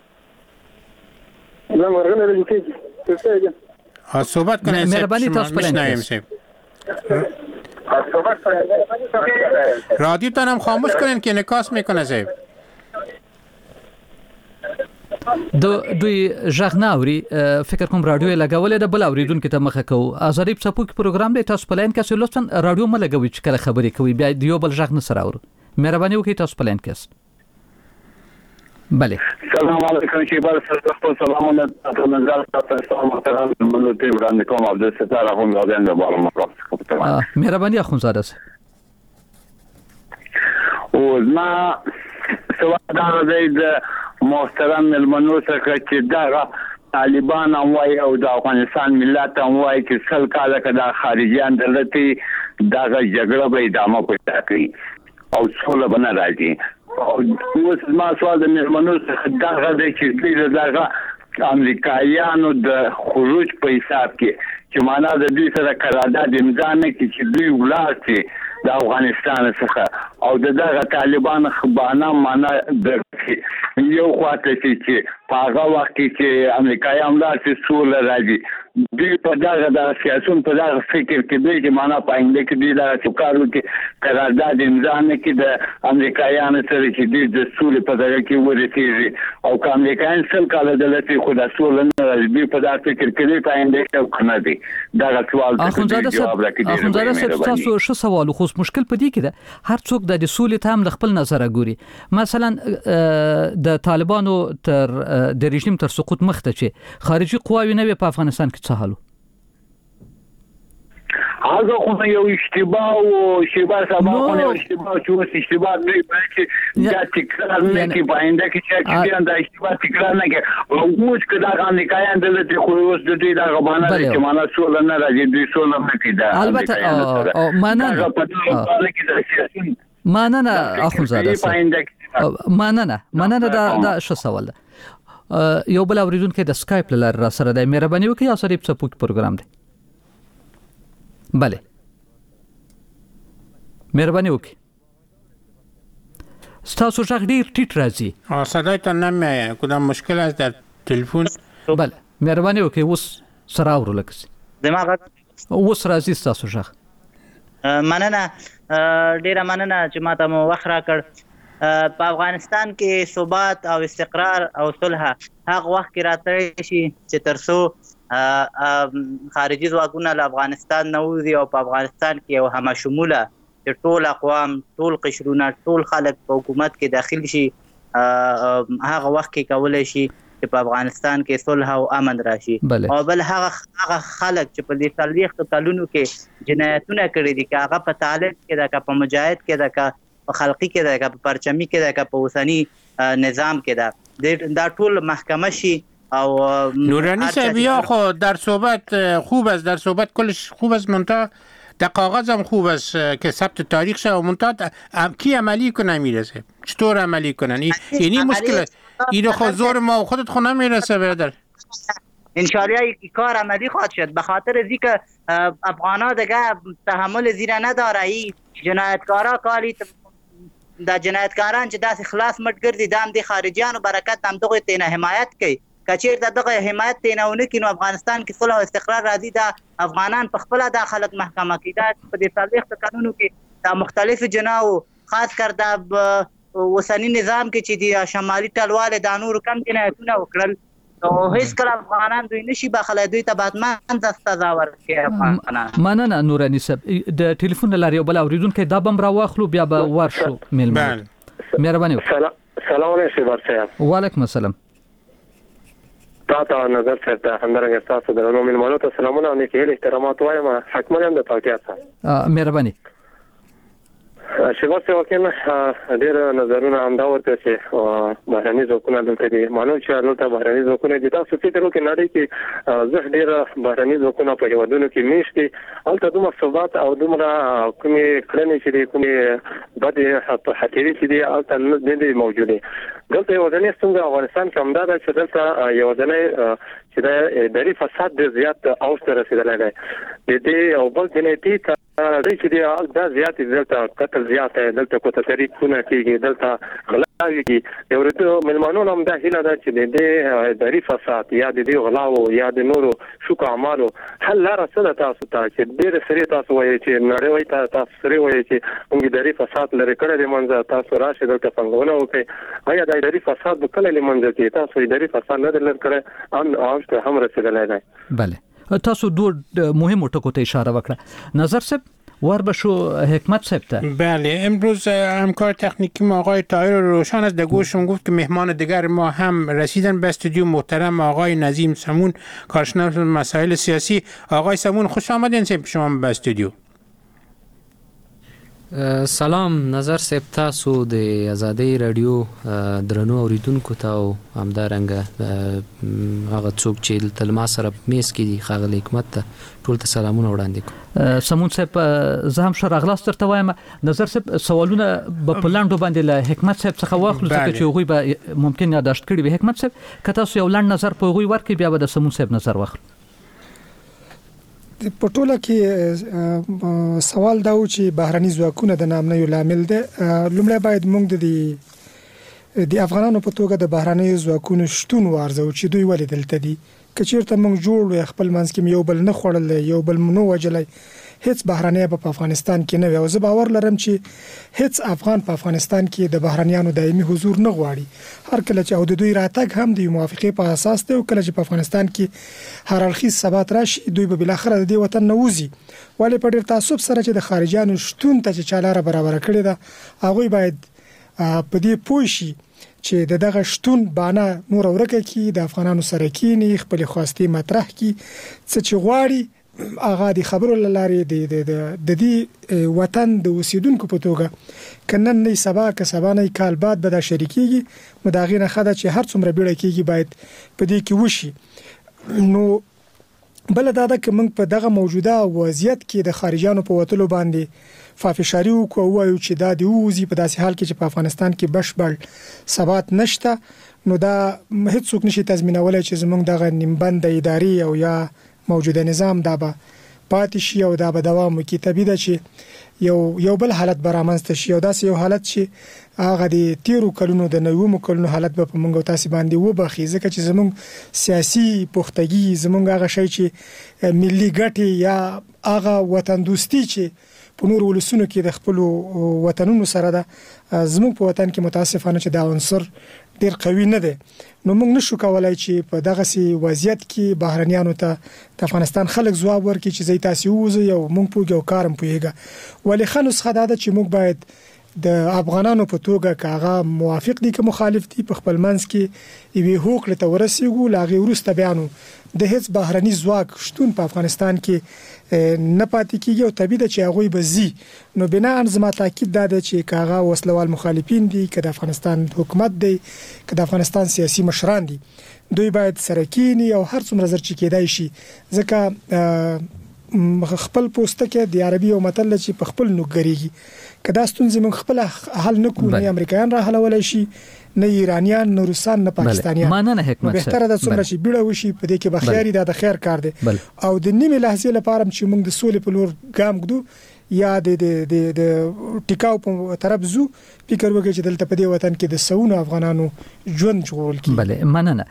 نه مرغه نه کیږي ها صحبت کنه مهرباني تاسو پلان رادیو تان هم خاموش کنین که انعکاس میکنه صاحب دو دوی ژغناوري فکر کوم رادیو لګولې د بل اوریدونکو ته مخه کو ازادي په سپوک پروګرام دی تاسو پلان کې لطفا رادیو ملګوي چې کله خبرې کوي بیا دیو بل ژغ نه سره اورو مهرباني وکړئ تاسو پلان کې بله سلام علیکم چې بل سره سلامونه تاسو نظر تاسو محترم ملوتي وړاندې کوم عبد الستار هم غوډن د بارم مخه مهرباني اخونزاده او ما سوال د محترم ملمنو څخه چې دا طالبان هم وایي او د افغانستان ملت هم وایي چې سل کاله کې د خارجيان دلته دا جګړه به ادامه کوي او څول بنا راځي او اوس ما سوال د ملمنو څخه دا غږی چې دا امریکایانو د خروج په حساب کې چې معنا د دې سره قرارداد امضا نه کړي چې دوی ولاړ د افغانستان څخه او دغه طالبان خبانه معنا د یو خواته چې په هغه وخت کې امریکایان لا چې سول راځي دوی په دغه د سیاستون په دغه فکر کې دوی چې معنا پاینده کې دوی دا څوکارو کې قرارداد امضا نه کړي د امریکایانو سره چې دوی د سول په دغه کې ورسېږي او امریکایان څل کاله دلته خو د سول نه راځي په دغه فکر کې پاینده کې کنه دي دا سوال ته جواب راکړي اخونزاده تاسو شو سوال خو مشکل پدې کې ده هر څوک د سولې ته هم خپل نظر ګوري مثلا د طالبانو تر د رژیم تر سقوط مخته چې خارجي قواوی نه په افغانستان کې څه حالو هغه خو یو اشتباه او اشتباه سبا خو یو اشتباه چې اوس اشتباه نه چې یا تکرار نه کی باندې کې چې چې دا اشتباه تکرار نه کی اوس کدا باندې کایان دلته خو اوس د دې دا غبانه چې معنا سول نه راځي دوی سول نه کیدا البته او مننه مننه اخوزاده مننه مننه دا دا شو سوال ده یو بل اوریدونکو د اسکایپ لار را سره د مهرباني وکي او سره په پوک پروګرام دی بله مهرباني وکي ستاسو ځخ ډیر ټیټ راځي او صدای ته نه مې کوم مشکل است در تلیفون بله مهرباني وکي اوس سره اورو لکه دماغ اوس راځي ستاسو ځخ مننه ډیره مننه چې ماته مو وخت راکړ په افغانستان کې ثبات او استقرار او صلح هغه وخت کې راځي چې ترڅو خارجي ځواکونه له افغانستان نه وځي او په افغانستان کې یو همشموله چې ټول اقوام ټول قشرونه ټول خلک په حکومت کې داخل شي هغه وخت کې کولای شي چې په افغانستان کې صلح او امن راشي او بل هغه هغه خلک چې په دې څلوېښتو کلونو کې جنایتونه کړي دي که هغه په طالب کې ده که په مجاهد کې ده که په خلقي کې ده که په پرچمي کې ده که په اوسني نظام کې ده دا ټول محکمه شي او نورانی صاحب یا خو در صحبت خوب است در صحبت کلش خوب است منتها در کاغذ هم خوب است که ثبت تاریخ شه و منتها کی عملی کنه میرسه چطور عملی کنن یعنی مشکل این خو زور ما خودت خو نمیرسه برادر انشالله این کار عملی خواهد شد به خاطر از اینکه افغانا دیگه تحمل زیر نداره این جنایتکارا کاری دا جنایتکاران چې داسې خلاص مټ ګرځي دام دي خارجيانو برکت هم دغه تینه حمایت کوي کچیر دغه حمایت تینهونه کینو افغانستان کې صلح او استقرار راځي دا افغانان په خپل د خلک محکمه کې دا په دې څلوېښت قانونو کې دا مختلف جناو خاص کر دا وسنی نظام کې چې د شمالي ټلواله د نور کم جنایتونه وکړل او هیڅ کله افغانان دوی نشي بخله دوی ته باتمان سزا ورکړي افغانان مننه نورانی صاحب د ټلیفون لاري بل اوریدونکو دا بم را واخلو بیا به ورشو ملمن مهرباني سلام علیکم ورته وعلیکم السلام تاسو نظر سره همدارنګه تاسو درنو ملمنو ته سلامونه او نیکه احترامات وایم حکمن هم د پاکستان سره مهرباني شباب څه وکړم ډېر نظرونه هم دا ورته چې بهرني ځواکونه دلته دي معلوم چې دلته بهرني ځواکونه دي تاسو فکر وکړئ نړۍ کې زه ډېر بهرني ځواکونه په هیوادونو کې میشتي هلته دومره ثبات او دومره کومې کړنې چې دي کومې بدې خطرې چې دي هلته نه دي موجودې دلته یوازینۍ ستونزه افغانستان کې همدا ده چې دلته یوازینۍ چې د اداري فساد ډېر زیات اوج ته رسېدلی دی د دې او بل جنایتي دا چې دی دا زیات دلته قتل زیات دی دلته کوته طریقونه کېږي دلته غلاوي یو ورته ملمنو هم دا هیله ده چې د دې اداري فساد یا د دې غلاو یا د نورو شوکو اعمالو حل لاره څه ده تاسو ته چې ډېر سری تاسو وایي چې نړۍ ته تاسو سری وایي چې موږ اداري فساد لري کړی دی منځ تاسو راشي دلته څنګه وکړي آیا د اداري فساد به کله لمنځ کې تاسو اداري فساد نه لري کړی ان اوج ته هم رسیدلی دی بله تاسو دوه مهمو ټکو ته اشاره وکړه نظر صاحب ور بشو حکمت صاحب ته بله امروز همکار تکنیکی ما آقای طاهر روشن از دگوشم گفت که مهمان دیگر ما هم رسیدن به استودیو محترم آقای نظیم سمون کارشناس مسائل سیاسی آقای سمون خوش آمدین سیب شما به استودیو سلام نظر صاحب تاسو د آزادۍ رادیو درنو اوریدونکو ته او همدارنګه هغه څوک چې تلما سره میس کې دي خاغلی حکمت ته ټول ته سلامونه وړاندې کوم سمون صاحب زه هم شر اغلاس ترته وایم نظر صاحب سوالونه په پلاندو باندې له حکمت صاحب څخه واخلو چې هغوی به ممکن یاداشت کړي وي حکمت صاحب که تاسو یو لاند نظر په هغوی ورکړي بیا به د سمون صاحب نظر واخلو په ټوله کې سوال دا و چې بهرني ځواکونه د نامنیو لامل دي لومړی باید موږ د د افغانانو په توګه د بهرني ځواکونو شتون وارزو چې دوی ولې دلته دي کچیرته موږ جوړ خپل منځ کې یو بل نه خړل یو بل منو وجلای هیڅ بهرني په افغانستان کې نه وي او زه باور لرم چې هیڅ افغان په افغانستان کې د بهرنیانو دایمي حضور نه غواړي هر کله چې او د دوی راتګ هم د موافقه په اساس دی او کله چې په افغانستان کې هر اړخیز ثبات راشي دوی به بل اخر د وطن نه وځي ولې په ډیر تعصب سره چې د خارجيانو شتون ته چې چاله برابر کړی دا هغه باید په دې پوه شي چې د دغه شتون باندې نور ورکه کې د افغانانو سره کې نه خپل خواسته مطرح کی څه چې غواړي هغه د خبرو لاري د د دې وطن د اوسیدونکو په توګه کنن نه سبا که سبا نه کال بعد به دا شریکيږي مداغینه خدای چې هر څومره بیړه کیږي باید په دې کې وشي. نو بل دا د کوم په دغه موجوده وضعیت کې د خارجانو په وټلو باندې فافشاري وکړو وایو چې دا د اوزي په داسې حال کې چې په افغانستان کې بشپړ ثبات نشته نو دا هیڅ څوک نشي تضمینولای چې زمونږ دغه نیمبند اداري او یا موجوده نظام دا به پاتې شي او دا به دوام وکړي. طبیعي ده چې یو یو بل حالت برامنځته شي او داسې یو حالت چې هغه د تیرو کلونو د نوو کلونو حالت به په موږ تاسو باندې وبخي ځکه چې زمونږ سیاسي پختګي زمونږ هغه شی چې ملي ګټي یا هغه وطن دوستي چې په نور ولسونو کې د خپل وطنونو سره ده زموږ په وطن کې متاسفانه چې دا عنصر ډیر قوي نه دی. نو موږ نشو کولای چې په دغه سي وضعیت کې بهرنیانو ته د افغانستان خلک ځواب ورکړي چې زی تاسو وځي او موږ پوهیږو کارم پوهیږو ولې خنوس خدای دا چې موږ باید د افغانانو په توګه کاغه موافق دي که مخالف دي په خپل منځ کې یوه حقوق ته ورسیږو لاغي ورسته بیانو د هیڅ بهرني ځواک شتون په افغانستان کې نه پاتې کیږي او طبيعي ده چې هغه به زی نو بنا ان زما تاکید ده چې کاغه وسلوال مخالفین دي که د افغانستان حکومت دی که د افغانستان سیاسي مشران دي دوی باید سرکینی او هر څومره زر چې کېدای شي ځکه خپل پوسټ کې د عربي او متل چې په خپل نوګریږي کدا ستونزې من خپل حل نه کوو نه امریکایان را حلولای شي نه ایرانیان نه روسان نه پاکستانیان مانه حکمت بهتره ده څومره چې بیړه وشي په دې کې بخیاري ده د خیر کار دی او د نیمه لحظه لپاره چې موږ د سولې په لور ګام ګدو یا د د د ټیکاو په طرف زو فکر وکړي چې دلته په دې وطن کې د سونو افغانانو ژوند جوړول کی بله مننه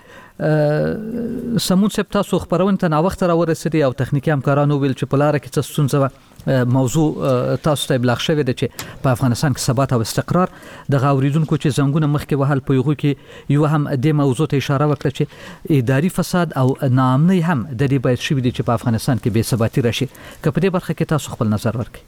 سمون سپ تاسو خبرونه ته نا وخت را ورسېدي او تخنیکی همکارانو ویل چې په لار کې څه ستونزه موضوع تاسو ته بلغ شوی دی چې په افغانستان کې ثبات او استقرار د غوریدونکو چې زنګونه مخکې وهل په یغو کې یو هم د موضوع ته اشاره وکړه چې اداري فساد او ناامنۍ هم د دې باید شوی دی چې په افغانستان کې بې ثباتی راشي که په دې برخه کې تاسو خپل نظر ورکړئ.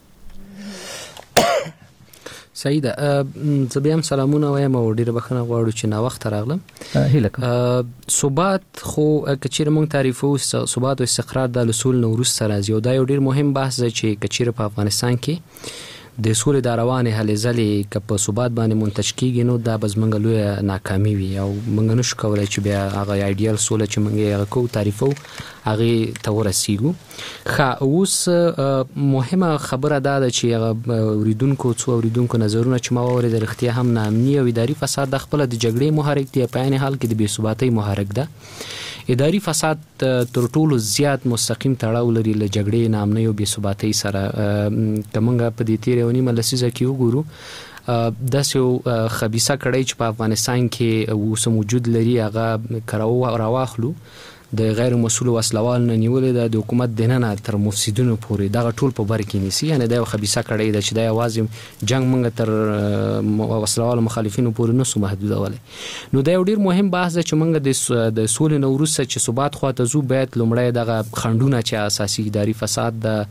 صحیح ده. زه بیا هم سلامونه وایم او ډیره بخښنه غواړو چې نا وخت راغلم. هیله کوم ثبات خو کچیر مونږ تعریفو ثبات او استقرار د اصول نو روس سره یو دا یو ډیر مهم بحث دی چې کچیر په افغانستان کې د سولې د روانې هلې ځلې که په ثبات باندې منتج کیږي نو دا به زموږ لویه ناکامي وي او موږ نشو کولی چې بیا هغه ایډیال سوله چې موږ یې هغه کوو تعریفو هغې ته ورسیږو. ښه اوس مهمه خبره دا ده چې هغه اوریدونکو څو اوریدونکو نظرونه چې ما واورېدل رښتیا هم ناامني او اداري فساد د خپله د جګړې محرک دی په عین حال کې د بې ثباتۍ محرک ده. اداري فساد تر ټولو زیات مستقیم تړاو لري له جګړې ناامنۍ او بې ثباتۍ سره. که موږ په دې تېره نیمه لسیزه کې وګورو داسې یو خبیثه کړۍ چې په افغانستان کې اوس موجود لري هغه که راواخلو د غیر مسؤلو وسلوال نه نیولې ده د حکومت دننه تر مفسدونو پورې دغه ټول په بر کې نیسي یعنې دا یو خبیثه کړۍ ده چې دا یوازې جنګ موږ تر وسلوالو مخالفینو پورې نسو محدودولی. نو دا یو ډېر مهم بحث ده چې موږ د سولې نه وروسته چې ثبات خواته ځو باید لومړی دغه خنډونه چې اساسي اداري فساد د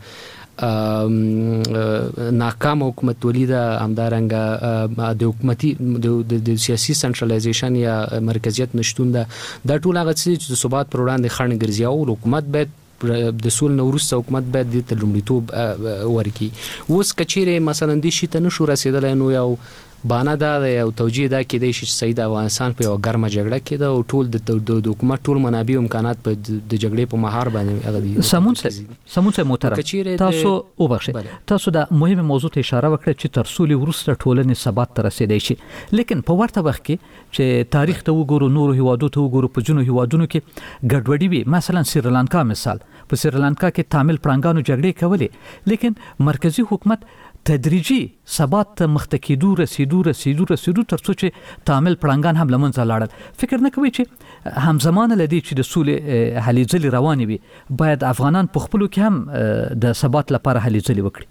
ناکام حکومتولي ده همدارنګه د حکومتي د سیاسي سنټرالایزیشن یا مرکزیت نشتون ده دا ټول هغه څه چې د ثبات پر وړاندې خنډ ګرځي او حکومت باید د سول نو وروسته حکومت باید د لومړیتوب ورکړي. اوس کچېرې مثلا د شي ته نشو رسیدلی نو یو بانه دا او توجیه دا کېدای شي چې سید افغانستان په یو ګرمه جګړه کې ده او ټول د حکومت ټول منابع او امکانات په د جګړې په مهار باندې هغه دي. سمون سمون محترم تاسو وبخښئ تاسو دا مهمه موضوع ته اشاره وکړه چې تر سولې وروسته ټولنې ثبات ته رسیدای شي لیکن په ورته وخت کې چې تاریخ ته وګورو نورو هیوادو ته وګورو په جنو هیوادونو کې ګډوډي وي مثلا سریلانکا مثال په سریلانکا کې تامل پړانګانو جګړې کولې لیکن مرکزی حکومت تدریجي ثبات ته مخته کېدو رسیدو رسیدو رسیدو تر څو چې تامل پړانګان هم لمنځه لاړل. فکر نه کوي چې همزمانه لدی چې د سولې هلې ځلې روانې وي باید افغانان په خپلو کې هم د ثبات لپاره هلې ځلې وکړي.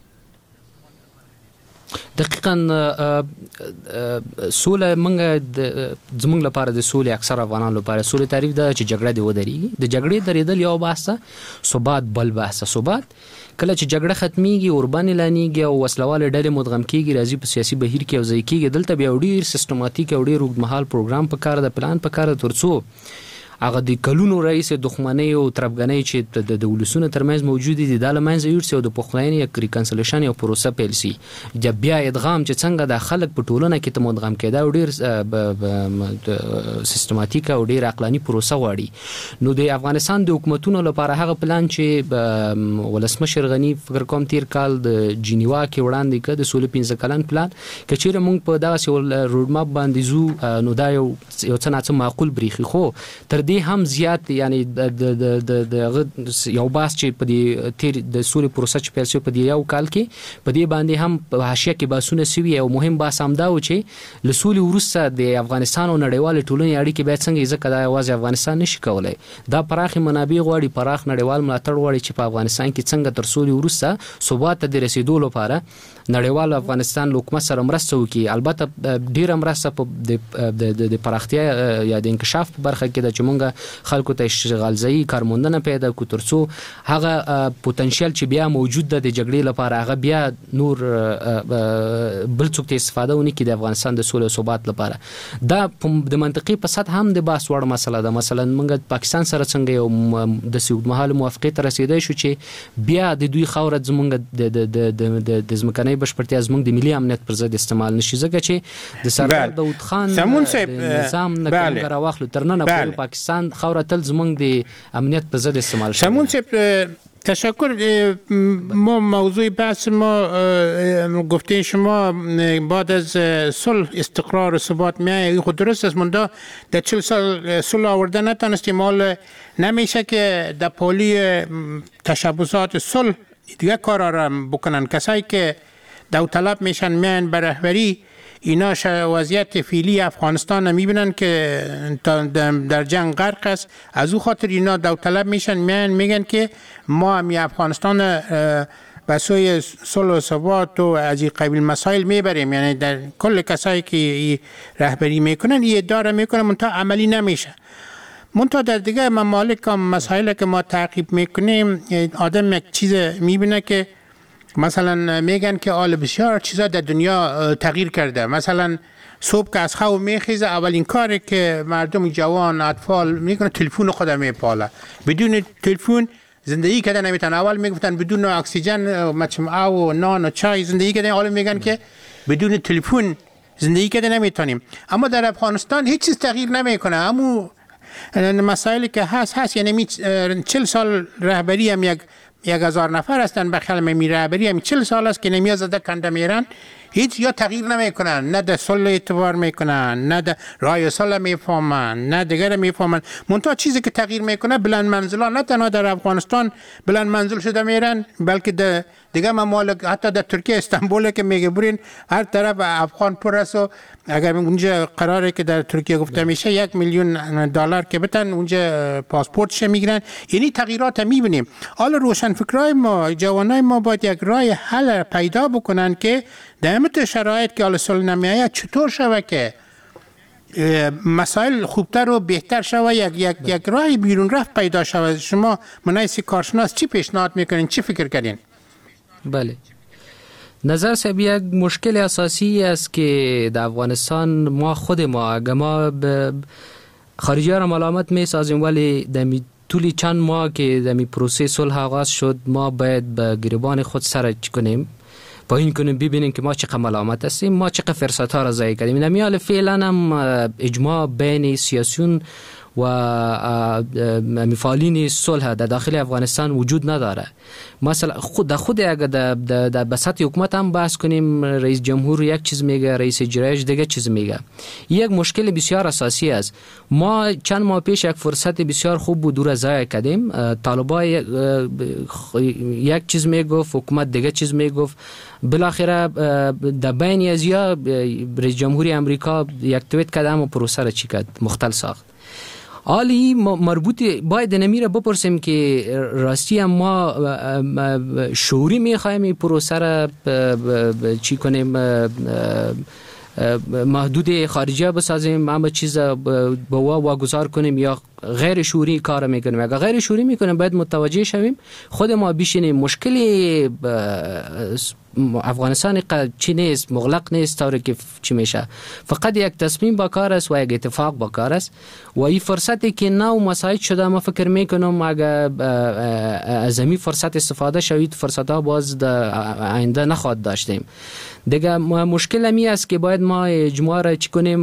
دقیقاً سوله منګه زمونږ لپاره د سولې اکثر افغانانو لپاره سولې تعریف ده چې جګړه دی ودرېږي. د جګړې درېدل یو بحث ثبات بل بحث. ثبات کله چې جګړه ختميږي اوربان اعلانېږي او وسلوال ډلې مدغم کېږي راځي په سیاسي بهیر کې او ځای کېږي دلته بیا ډېر سیستماتیک او ډېر اوږدمهال پروګرام په کار ده پلان په کار ده ترڅو هغه د کلونو رئیس دښمنۍ او تربګنۍ چې د ولسونو ترمنځ موجود دي د لمنځه یوړ سي او د پخلاینې یک ریکنسلیشن یا پروسه پیل سي د بیا ادغام چې څنګه د خلک په ټولنه کې ته مدغم کېدا او ډیر سیستماتیک او ډیر عقلاني پروسه غواړي نو د افغانستان د حکومتونو لپاره هغه پلان چې ولسمشر غنی فکر کوم تیر کال د جنیوا کې وړاندې کړ د سولې پنځه کلن پلان کچېره موږ په دغه سیول روډ ماپ باندې زو نو دا یو یو څه ناڅه معقول بریخي خو تر دې هم زیات یعنی د د د یو باس چې په دې تیر د سولې پروسه چې پیل شو په دې یو کال کې په دې باندې هم په حاشیه کې باسونه سوي او مهم باس هم دا و چې له سولې وروسته د افغانستان او نړیوال ټولنې اړیکې باید څنګه ځکه دا یوازې افغانستان نشي کولای دا پراخ منابع غواړي پراخ نړیوال ملاتړ غواړي چې په افغانستان کې څنګه تر سولې وروسته ثبات ته رسیدو لپاره نړیوال افغانستان حکومت سره مرسته وکړي البته ډیره مرسته په د د پراختیا یا د انکشاف په برخه کې د چمونګه خلکو ته اشتغال ځای کارموندنه پیدا کو ترڅو هغه پوتنشل چې بیا موجود ده د جګړې لپاره هغه بیا نور بل څوک ته استفاده ونی کې د افغانستان د سولې او ثبات لپاره دا د منطقي په سطح هم د باس وړ مسله ده مثلا موږ پاکستان سره څنګه یو د سیود محل موافقه ته رسیدای شو چې بیا د دوی خوره زمونږ د د د د ځمکنۍ بشپړتیا زموږ د ملي امنیت پر ضد استعمال نشي ځکه چې د سردار داود خان نظام نه کوم راوخلو ترنه په پاکستان خوره تل زموږ د امنیت پر ضد استعمال شي سمون صاحب تشکر ما موضوع بحث ما گفته شما بعد از صلح استقرار و ثبات میایه خود درست است من در چهل سال صلح آورده نتونستیم حال نمیشه که در پالی تشبسات صلح دیگه کارا را بکنن کسایی که داوطلب میشن میان به رهبری اینا وضعیت فعلی افغانستان میبینن که در جنگ غرق است از او خاطر اینا داوطلب میشن میان میگن که ما هم افغانستان به سوی صلح و ثبات و از این قبیل مسائل میبریم یعنی در کل کسایی که رهبری میکنن این ادعا میکنن منتها عملی نمیشه منتها در دیگه ممالک هم مسائل که ما تعقیب میکنیم آدم یک چیز میبینه که مثلا میگن که آل بسیار چیزا در دنیا تغییر کرده مثلا صبح که از خواب میخیزه اولین کاری که مردم جوان اطفال میکنه تلفن خود میپاله بدون تلفن زندگی کردن نمیتونن اول میگفتن بدون اکسیژن مچمعه و نان و چای زندگی کردن حالا میگن که بدون تلفن زندگی کردن نمیتونیم اما در افغانستان هیچ چیز تغییر نمیکنه اما مسائلی که هست هست یعنی چهل سال رهبری هم یک یک هزار نفر هستن بخیال می رهبری هم چهل سال است که نمیاد زده کنده میرن هیچ یا تغییر نمیکنن نه در صلح اعتبار میکنن نه در رای صلح میفهمن نه دیگر میفهمن منتها چیزی که تغییر میکنه بلند منزلا نه تنها در افغانستان بلند منزل شده میرن بلکه در دیگه ممالک حتی در ترکیه استانبول که میگه برین هر طرف افغان پر است و اگر اونجا قراره که در ترکیه گفته میشه یک میلیون دلار که بتن اونجا پاسپورتش میگیرن یعنی تغییرات میبینیم حالا روشنفکرای ما جوانای ما باید یک راه حل پیدا بکنن که در همه شرایط که حالا صلح نمیآید چطور شود که مسائل خوبتر و بهتر شود یک یک یک راه بیرون رفت پیدا شود شما منایسی کارشناس چی پیشنهاد میکنین چی فکر کردین بله نظر صاحب یک مشکل اساسی است که در افغانستان ما خود ما اگه ما خارجی را ملامت می سازیم ولی دمی طولی چند ماه که دمی پروسه صلح آغاز شد ما باید به گریبان خود سر کنیم پایین کنیم ببینیم که ما چقدر ملامت هستیم ما چقدر فرصت ها را ضایع کردیم نمیال فعلا هم اجماع بین سیاسیون و مفعالین صلح در داخل افغانستان وجود نداره مثلا خود در خود اگر در در بساط حکومت هم بحث کنیم رئیس جمهور یک چیز میگه رئیس اجرایش دیگه چیز میگه یک مشکل بسیار اساسی است ما چند ماه پیش یک فرصت بسیار خوب بود دور ضایع کردیم طالبان یک چیز میگفت حکومت دیگه چیز میگفت بالاخره در بین ازیا رئیس جمهوری امریکا یک توییت کرد و پروسه را چی کرد مختل ساخت حالی مربوط باید نمیره بپرسیم که راستی ما شعوری میخوایم این پروسه را چی کنیم محدود خارجی بسازیم همه چیز با واگذار کنیم یا غیر شعوری کار میکنیم. اگر غیر شعوری میکنیم باید متوجه شویم خود ما بشینیم. مشکلی افغانستان چی نیست، مغلق نیست طوری که چی میشه، فقط یک تصمیم با کار است و یک اتفاق با کار است و این فرصتی که نو مساعد شده ما فکر میکنم اگر از این فرصت استفاده شوید فرصت ها باز در آینده نخواهد داشتیم دیگه. مشکل همی است که باید ما اجماع را چی کنیم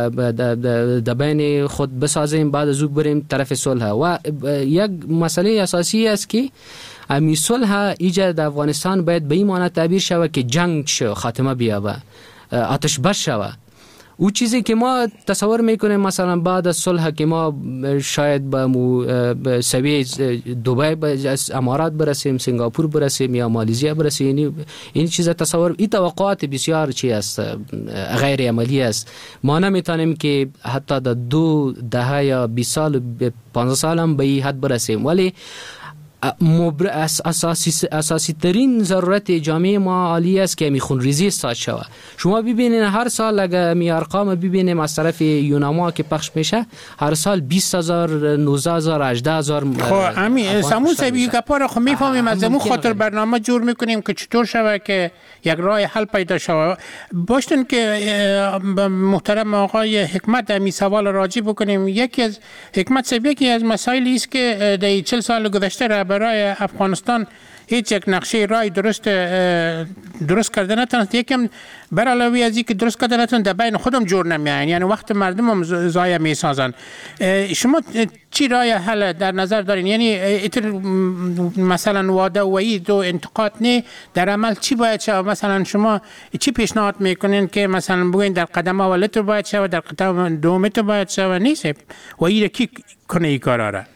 در بین خود بسازیم بعد از او بریم طرف صلح. و یک مسئله اساسی است که امی صلح ایجاد افغانستان باید به این معنی تعبیر شود که جنگ شو خاتمه بیابه، آتش بس شود. او چیزی که ما تصور میکنیم مثلا بعد از صلح که ما شاید به سویه دبی از امارات برسیم، سنگاپور برسیم یا مالزی برسیم، این چیز تصور این توقعات بسیار چی است غیر عملی است. ما نمیتونیم که حتی در دو دهه یا بیست سال پانزده سال هم به این حد برسیم، ولی مبر... اساسی اساسی ترین ضرورت جامعه ما عالی است که می خونریزی استاد شود. شما ببینید هر سال اگر می ارقام ببینیم از طرف یوناما که پخش میشه هر سال بیست هزار، نوزده هزار، هجده هزار. خب همین سمون سبیو کپار خو میفهمیم از همون خاطر برنامه جور میکنیم که چطور شود که یک راه حل پیدا شود. باشتن که محترم آقای حکمت می سوال راجع بکنیم. یکی از حکمت سبیو که از مسائلی است که در چهل سال گذشته برای افغانستان هیچ یک نقشه رای درست درست کرده نتونست. یکم بر علاوه از اینکه درست کرده نتونست در بین خودم جور نمیآین، یعنی وقت مردم هم ضایع میسازن. شما چی رای حل در نظر دارین؟ یعنی ایتر مثلا واده و اید و انتقاد نه در عمل چی باید شود؟ مثلا شما چی پیشنهاد میکنین که مثلا بگوین در قدم اولت باید شود، در قدم دومت باید شود؟ نیست و اید کی کنه ای کارا را؟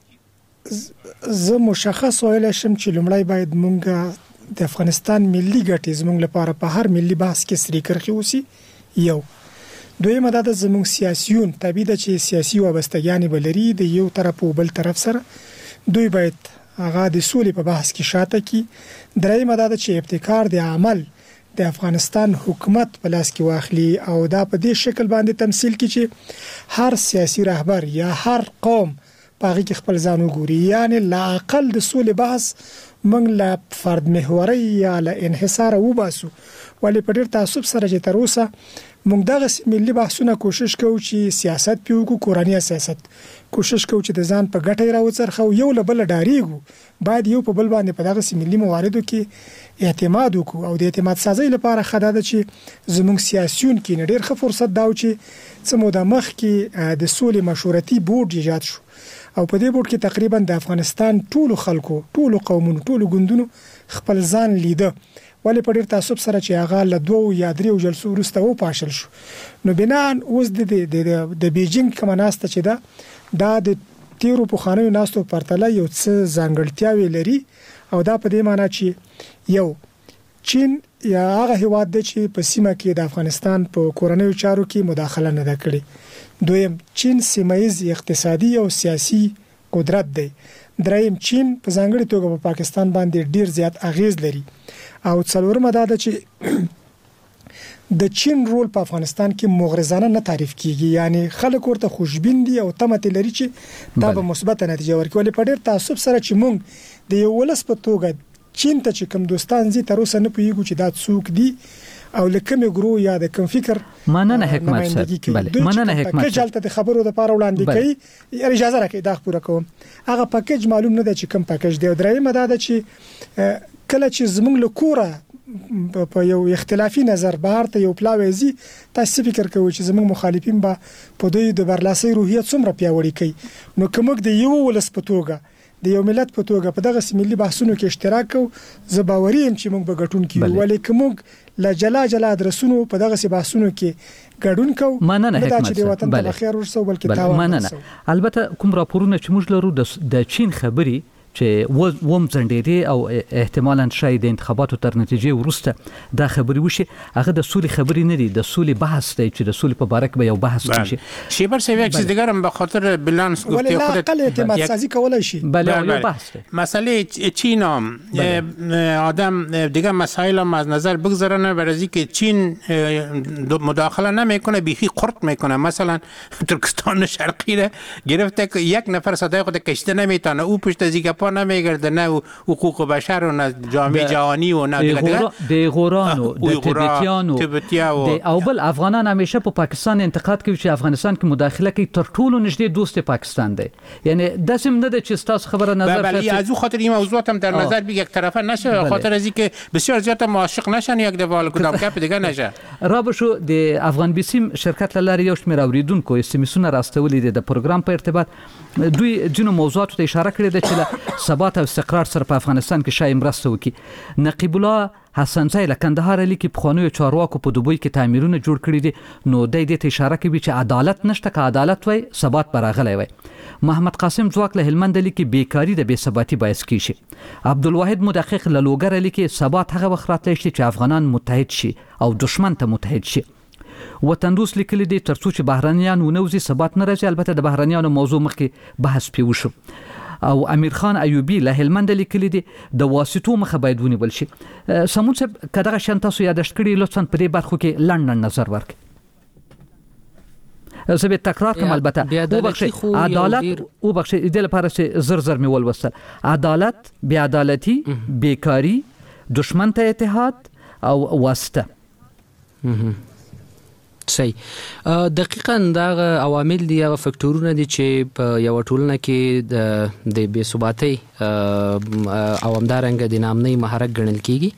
زه مشخص ویل شم چې لومړی باید مونږ د افغانستان ملي ګټې زمونږ لپاره په هر ملي بحث کې سری کرخي اوسي. یو دویمه دا د زمونږ سیاسيون طبیعي ده چې سیاسي وابستګیانې بلري د یو طرف او بل طرف سره، دوی باید هغه د سولې په بحث کې شاته کی. دریمه دا ده چې ابتکار د عمل د افغانستان حکومت په لاس کې واخلي او دا په دې شکل باندې تمثيل کی چې هر سیاسي رهبر یا هر قوم باقي کې خپل ځان وګوري. یعنی لا اقل د سولې بحث موږ لا فرد محوري یا لا انحصار وباسو، ولی په ډېر تعصب سره چې تر اوسه موږ دغه ملي بحثونه کوشش کوو چې سیاست پیو کو کورنۍ سیاست کوشش کوو چې د ځان په ګټه راوڅرخو، یو له بل ډاریږو، باید یو په بل باندې په دغه ملي مواردو کې اعتماد وکړو او د اعتماد سازي لپاره خدای چې زموږ سیاسيون کې ډېر ښه فرصت داو چې څه موده مخ کې د سولې مشورتي بورډ ایجاد شو او په دې بورډ کې تقریبا د افغانستان ټولو خلکو، ټولو قومونو، ټولو ګوندونو خپل ځان لیده، ولی په ډېر تعصب سره چې هغه له دوه یا درې جلسو وروسته و پاشل شو. نو بنا اوس د د بیجینګ کومه ناسته چې دا دا د تیرو پخوانیو ناستو پرتله یو څه ځانګړتیاوې لري او دا په دې معنی چې یو چین یا هغه هیواد دی چې په سیمه کې د افغانستان په کورنیو چارو کې مداخله نه ده کړې. دویم چین سیمایز اقتصادي او سیاسي قدرت دی. دریم چین په ځانګړي توګه په پاکستان باندې ډیر زیات اغیز لري. او څلورمه دا ده چې د چین رول په افغانستان کې مغرضانه نه تعریف کیږي، یعنی خلک ورته خوشبین دي او تمه لري چې دا به مثبت نتیجه ورکړي. ولې په ډیر تعصب سره چې مونږ د یو ولس په توګه چین ته چې کوم دوستان زی تر اوسه نه پوهیږو چې دا څوک دي او لکه ګرو یا د کوم فکر مننه حکمت صاحب. بله مننه حکمت صاحب. چلته د خبرو د پاره وړاندې کوي، اجازه راکړئ دا خبره کوم. هغه پاکیج معلوم نه دی چې کوم پاکیج دی. درېمه دا ده چې کله چې زموږ له کوره په یو اختلافي نظر بهر ته یو پلاوي تاسو فکر کوئ چې زموږ مخالفین به په دوی د برلاسي روحیت څومره پیاوړی کوي. نو کومک د یو ولس په توګه د یو ملت په توګه په دغه ملي بحثونو کې اشتراک کوو، زه باوري یم چې موږ به ګټون کیږو. ولې کوم لا جلا جلا درسونو په دغه بحثونو کې ګډون کوو. مننه حکمت صاحب. بله خیر ورسو بلکې تاوان. مننه. البته کوم راپورونه چې موږ لرو د چین خبري چې ووم ځنډېدې او احتمالاً شاید د انتخاباتو تر نتیجې وروسته دا خبرې وشي، هغه د سولې خبرې نه دي، د سولې بحث دی چې د سولې په باره کې به یو بحث وشي. شیبر صاحب یک چیز دیگر هم به خاطر بالانس گفته خودت ولی لاقل اعتماد سازی کولای شي. بله یو بحث دی. مسئله چین هم آدم دیگه مسائل هم از نظر بگذارن، برای که چین مداخله نمیکنه، بیخی قرط میکنه. مثلا ترکستان شرقی را گرفته که یک نفر صدای خود کشته نمیتونه، او پشت از اینکه پا نمیگرده، نه حقوق بشر و نه جامعه جهانی و نه دیگه دیگه د غورانو د تبتیانو او بل افغانان همیشه په پاکستان انتقاد کوي چې افغانستان کې مداخله کوي، تر ټولو نږدې دوست پاکستان دی. یعنی داسې نه ده چې تاسو خبره نظر بله از او خاطر این موضوعات هم در نظر بگیر یک طرفه نشه، خاطر از اینکه بسیار زیاد معاشق نشن یک دفعه کدام کپ دیگه نشه. را بشو د افغان بیسیم شرکت لاره یو شمېر اوریدونکو استمیسونه راستولې دي د پروګرام په ارتباط. دوی جنو موضوعاتو ته اشاره کړې ده چې ثبات او استقرار سره په افغانستان کې شای مرسته وکړي. نقیب الله حسن زای له کندهار لیکي پخوانیو چارواکو په دوبۍ کې تعمیرونه جوړ کړي دي، نو د دې ته اشاره کوي چې عدالت نشته، که عدالت وای ثبات به راغلی وای. محمد قاسم ځواک له هلمند لیکي بیکاری د بې ثباتي باعث کیږي. عبدالواحد مدقق له لوګر لیکي ثبات هغه وخت راتلی شي چې افغانان متحد شي او دشمن ته متحد شي. وطندوس لیکلی دی ترڅو چې بهرانیان ونوزي ثبات نه راځي. البته د بهرانیانو موضوع مخکې بحث پې وشو. او امیر خان ایوبی له هلمند لیکلی دی د واسطو مخه باید ونیول شي. سمون صاحب که دغه شیان تاسو یاداشت کړي لطفا په دې برخو کې لنډ نظر ورکړئ. زه به تکرار کوم، البته وبخښئ عدالت وبخښئ دې لپاره چې زر زر مې ولوستل. عدالت، بې عدالتي، بیکاری، دشمن ته اتحاد او واسطه. صحیح. دقیقاً دا عوامل دي، هغه فکټورونه دي چې په یو ټولنه کې د د بې ثباتۍ او همدارنګه د ناامنۍ محرک ګڼل کیږي.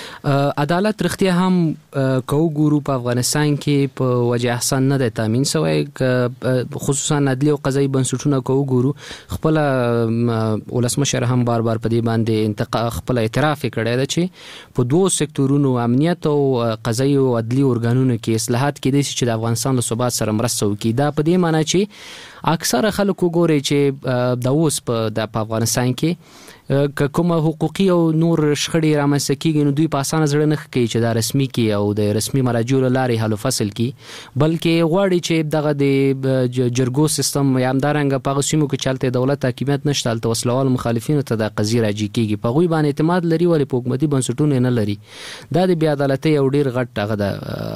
عدالت رښتیا هم که وګورو په افغانستان کې په وجه احسان نه دی تامین شوی، خصوصا عدلي او قضایي بنسټونه که وګورو خپله ولسمشر هم بار بار په دې باندې خپل اعتراف یې کړی ده چې په دوو سکتورونو امنیت او قضایي او عدلي ارګانونو کې اصلاحات کېدای شي چې د افغانستان له ثبات سره مرسته وکړي. دا په دې معنی چې اکثره خلک وګوري چې د اوس په افغانستان کې که کومه حقوقي او نور شخړې رامنځته کېږي، نو دوی په اسانه زړه نه کوي چې دا رسمي کړي او د رسمي مراجعو له لارې حل و فصل کړي، بلکې غواړي چې دغه د جرګو سیستم یا همدارنګه په هغه سیمو کې چې هلته د دولت حاکمیت نشته، هلته وسلوالو مخالفینو ته دا قضیې راجع کېږي، په هغوی باندې اعتماد لري، ولې په حکومتي بنسټونو یې نه لري. دا د بې عدالتۍ یو ډېر غټ هغه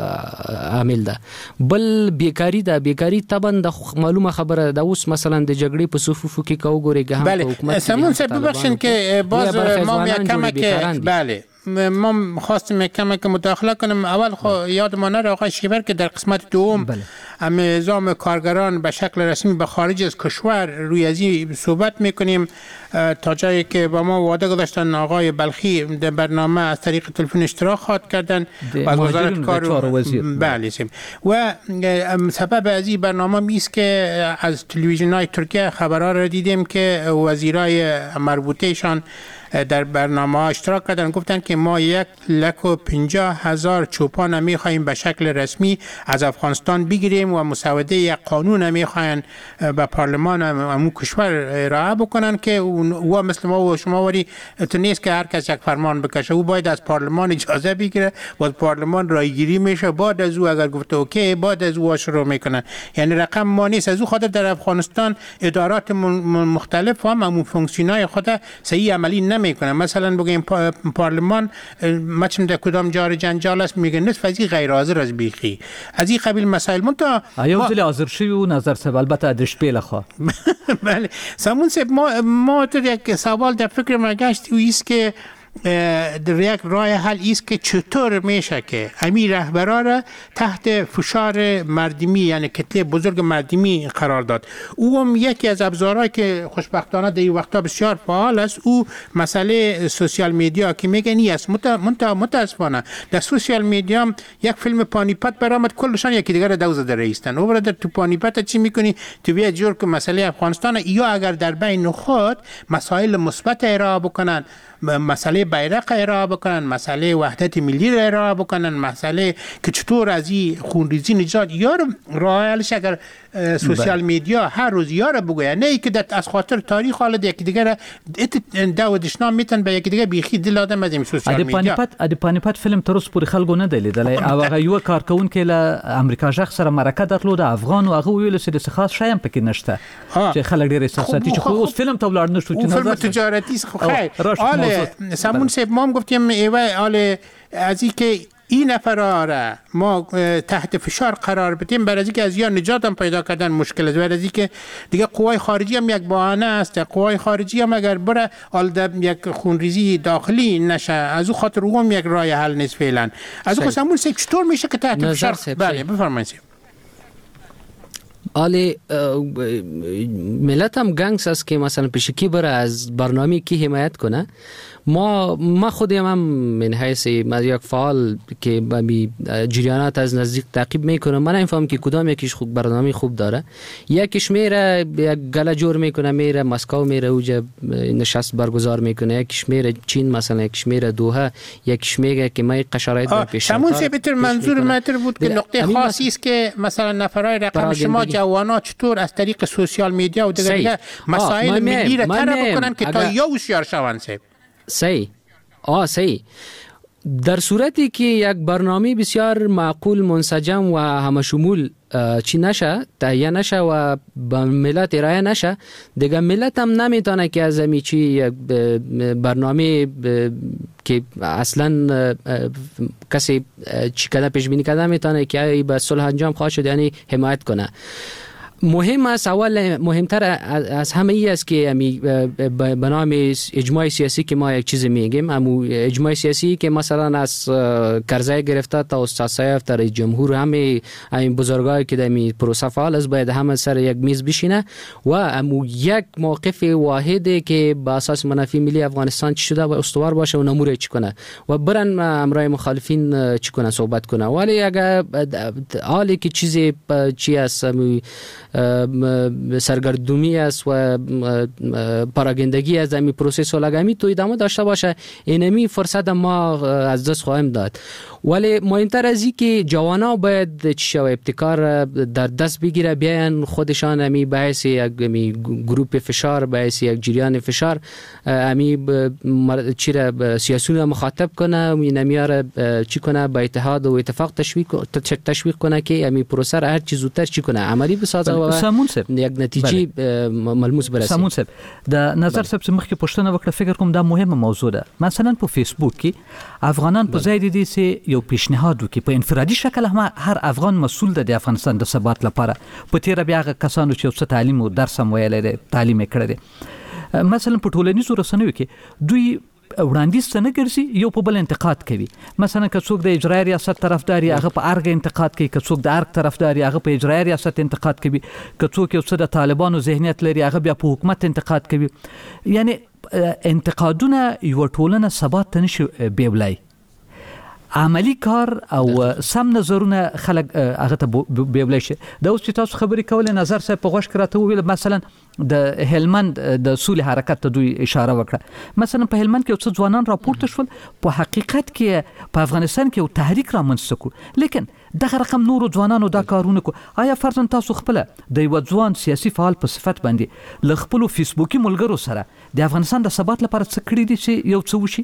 د عامل ده. بل بیکاري ده. بیکاري طبعا د معلومه خبره ده. اوس مثلا د جګړې په صفوفو کې که وګورئ که هم په حکومت سمون صاحب ببخشین که باز ما میکنم که بله ما خواستم کمی که مداخله کنم. اول خو یادمان نره آقای شیبر که در قسمت دوم نظام کارگران به شکل رسمی به خارج از کشور روی ازی صحبت میکنیم، تا جایی که با ما وعده گذاشتن آقای بلخی در برنامه از طریق تلفن اشتراک خواهد کردن و از وزارت کار بله سیم. و سبب از این برنامه میست که از تلویزیون های ترکیه خبرها را دیدیم که وزیرای مربوطهشان در برنامه اشتراک کردن، گفتن که ما یک لک و پنجاه هزار چوپان میخواهیم به شکل رسمی از افغانستان بگیریم و مسوده یک قانون میخواهند به پارلمان امو کشور ارائه بکنن که او مثل ما و شما وری تو نیست که هر کس یک فرمان بکشه، او باید از پارلمان اجازه بگیره و از پارلمان رایگیری میشه، بعد از او اگر گفته اوکی بعد از او شروع میکنن. یعنی رقم ما نیست. از او خاطر در افغانستان ادارات مختلف هم امو فونکسیونای خود صحیح عملی نمیکنه. مثلا بگیم پارلمان مچم در کدام جار جنجال است میگه نصف از این غیر حاضر از بیخی از این قبیل مسائل منتها ایو ځل حاضر شوی و نظر سب البته د شپې لخوا بله سمون صاحب ما ما تو یک سوال در فکر ما گشت و ایست که در یک راه حل است که چطور میشه که همین رهبرا را تحت فشار مردمی یعنی کتله بزرگ مردمی قرار داد. او هم یکی از ابزارهایی که خوشبختانه در این وقتا بسیار فعال است، او مسئله سوشیال میدیا که میگه نی است. متاسفانه در سوشیال میدیا یک فیلم پانیپت برآمد کلشان یکی دیگر دوز در ایستن. او برادر تو پانیپت چی میکنی؟ تو بیا جور که مسئله افغانستان یا اگر در بین خود مسائل مثبت ارائه بکنن، مسئله بیرق ارائه بکنن، مسئله وحدت ملی را ارائه بکنن، مسئله که چطور از این خونریزی نجات یا راه حلش اگر سوشال میدیا هر روز یا را بگوید، نه ای که از خاطر تاریخ حالت یکی دیگر دو دشنام میتن به یکی دیگر بیخی دل آدم از این سوشال میدیا. پانیپت ادي پانیپت فلم تر اوسه پورې خلکو نه دی لیدلی او هغه یو کارکونکي له امریکا ژغ سره مرکه درلوده افغان او هغه ویل چې د خاص شایم پکې نشته چې خلک ډېر احساساتي چې خو اوس فلم ته ولاړ نشو چې فیلم تجارتی است. خب خیر آله سمون سیب ما هم گفتیم ایوه آله از این که این نفرها را ما تحت فشار قرار بدیم برای اینکه از یا نجات هم پیدا کردن مشکل است، برای اینکه دیگه قوای خارجی هم یک بهانه است. قوای خارجی هم اگر بره آلده یک خونریزی داخلی نشه، از او خاطر او هم یک راه حل نیست فعلا. از او سمون سیب چطور میشه که تحت فشار بله بفرمایید. آلی ملت هم گنگس است که مثلا پیشکی بره از برنامه کی حمایت کنه. ما ما خودم هم من حیث یک فعال که بمی جریانات از نزدیک تعقیب میکنم، من نمیفهمم که کدام یکیش خوب برنامه خوب داره. یکیش میره یک گله جور میکنه، میره مسکو میره اوجا نشست برگزار میکنه، یکیش میره چین مثلا، یکیش میره دوحه، یکیش میگه که ما قشایط در پیش شمون سی بتر منظور متر بود که نقطه خاصی است که مثلا نفرای رقم شما جوانا چطور از طریق سوشال میدیا و دیگه مسائل ملی را طرح بکنن که تا یا هوشیار شون. سه صحیح آه صحیح. در صورتی که یک برنامه بسیار معقول منسجم و همشمول چی نشه تهیه نشه و به ملت ارائه نشه، دیگه ملت هم نمیتونه که از امی چی یک برنامه که اصلا کسی چی کده پیش بینی کده میتونه که به صلح انجام خواهد شد یعنی حمایت کنه. مهم است، اول مهمتر از همه ای است که امی به نام اجماع سیاسی که ما یک چیز میگیم، امو اجماع سیاسی که مثلا از کرزی گرفته تا استاد صاحب تا رئیس جمهور همه این بزرگایی که در می پروسه فعال است باید همه سر یک میز بشینه و امو یک موقف واحده که با اساس منافع ملی افغانستان چی شده و استوار باشه و نموره چی کنه و برن امرای مخالفین چی کنه صحبت کنه. ولی اگر حالی که چیزی چی است سرگردومی است و پراگندگی از این پروسس ولگمی تو ادامه داشته باشه، اینمی فرصت ما از دست خواهیم داد. ولی مهمتر از این که جوانا باید چه ابتکار در دست بگیره، بیان خودشان امی باعث یک گروپ فشار، باعث یک جریان فشار امی چیره سیاسیون مخاطب کنه و اینمیاره چی کنه با اتحاد و اتفاق تشویق تشویق کنه که امی پروسه هر چیز زودتر چی کنه عملی بسازه و یک نتیجه ملموس برسه. سمون صاحب د نظر صاحب چې مخکې پوښتنه وکړه فکر کوم دا مهمه موضوع ده. مثلا په فیسبوک کې افغانان په ځای دي چې یو پیشنهاد وکړي په انفرادي شکل هم هر افغان مسؤل ده د افغانستان د ثبات لپاره په تیر بیا کسانو چې څه تعلیم او درس هم ویلې ده تعلیم کړی ده. مثلا په ټولنیزو رسنیو کې دوی وړاندیز څنګه ګرځي یو په بل انتقاد کوي. مثلا که څوک د اجرایي ریاست طرفداري هغه په ارګ انتقاد کوي، که څوک د ارګ طرفداري هغه په اجرایي ریاست انتقاد کوي، که څوک یو څه د طالبانو ذهنیت لري هغه بیا په حکومت انتقاد کوي. یعنی انتقادونه یو ټولنه ثبات ته نشي بیولای. عملی کار او سم نظرونه خلک هغه ته بیولای شي. دا اوس چې تاسو خبرې کولې نظر صاحب په غوښ کراته ویل مثلا د هلمند د سولې حرکت ته دوی اشاره وکړه. مثلا په هلمند کې څو ځوانان راپورته شول، په حقیقت کې په افغانستان کې یو تحریک رامنځته کړ، لیکن دغه رقم نورو ځوانانو دا کارونه کو. آیا فرضاً تاسو خپل د یو ځوان سیاسي فعال په صفت باندې ل خپل فیسبوکي ملګرو سره د افغانستان د ثبات لپاره څه کړی دي چې یو څه وشي؟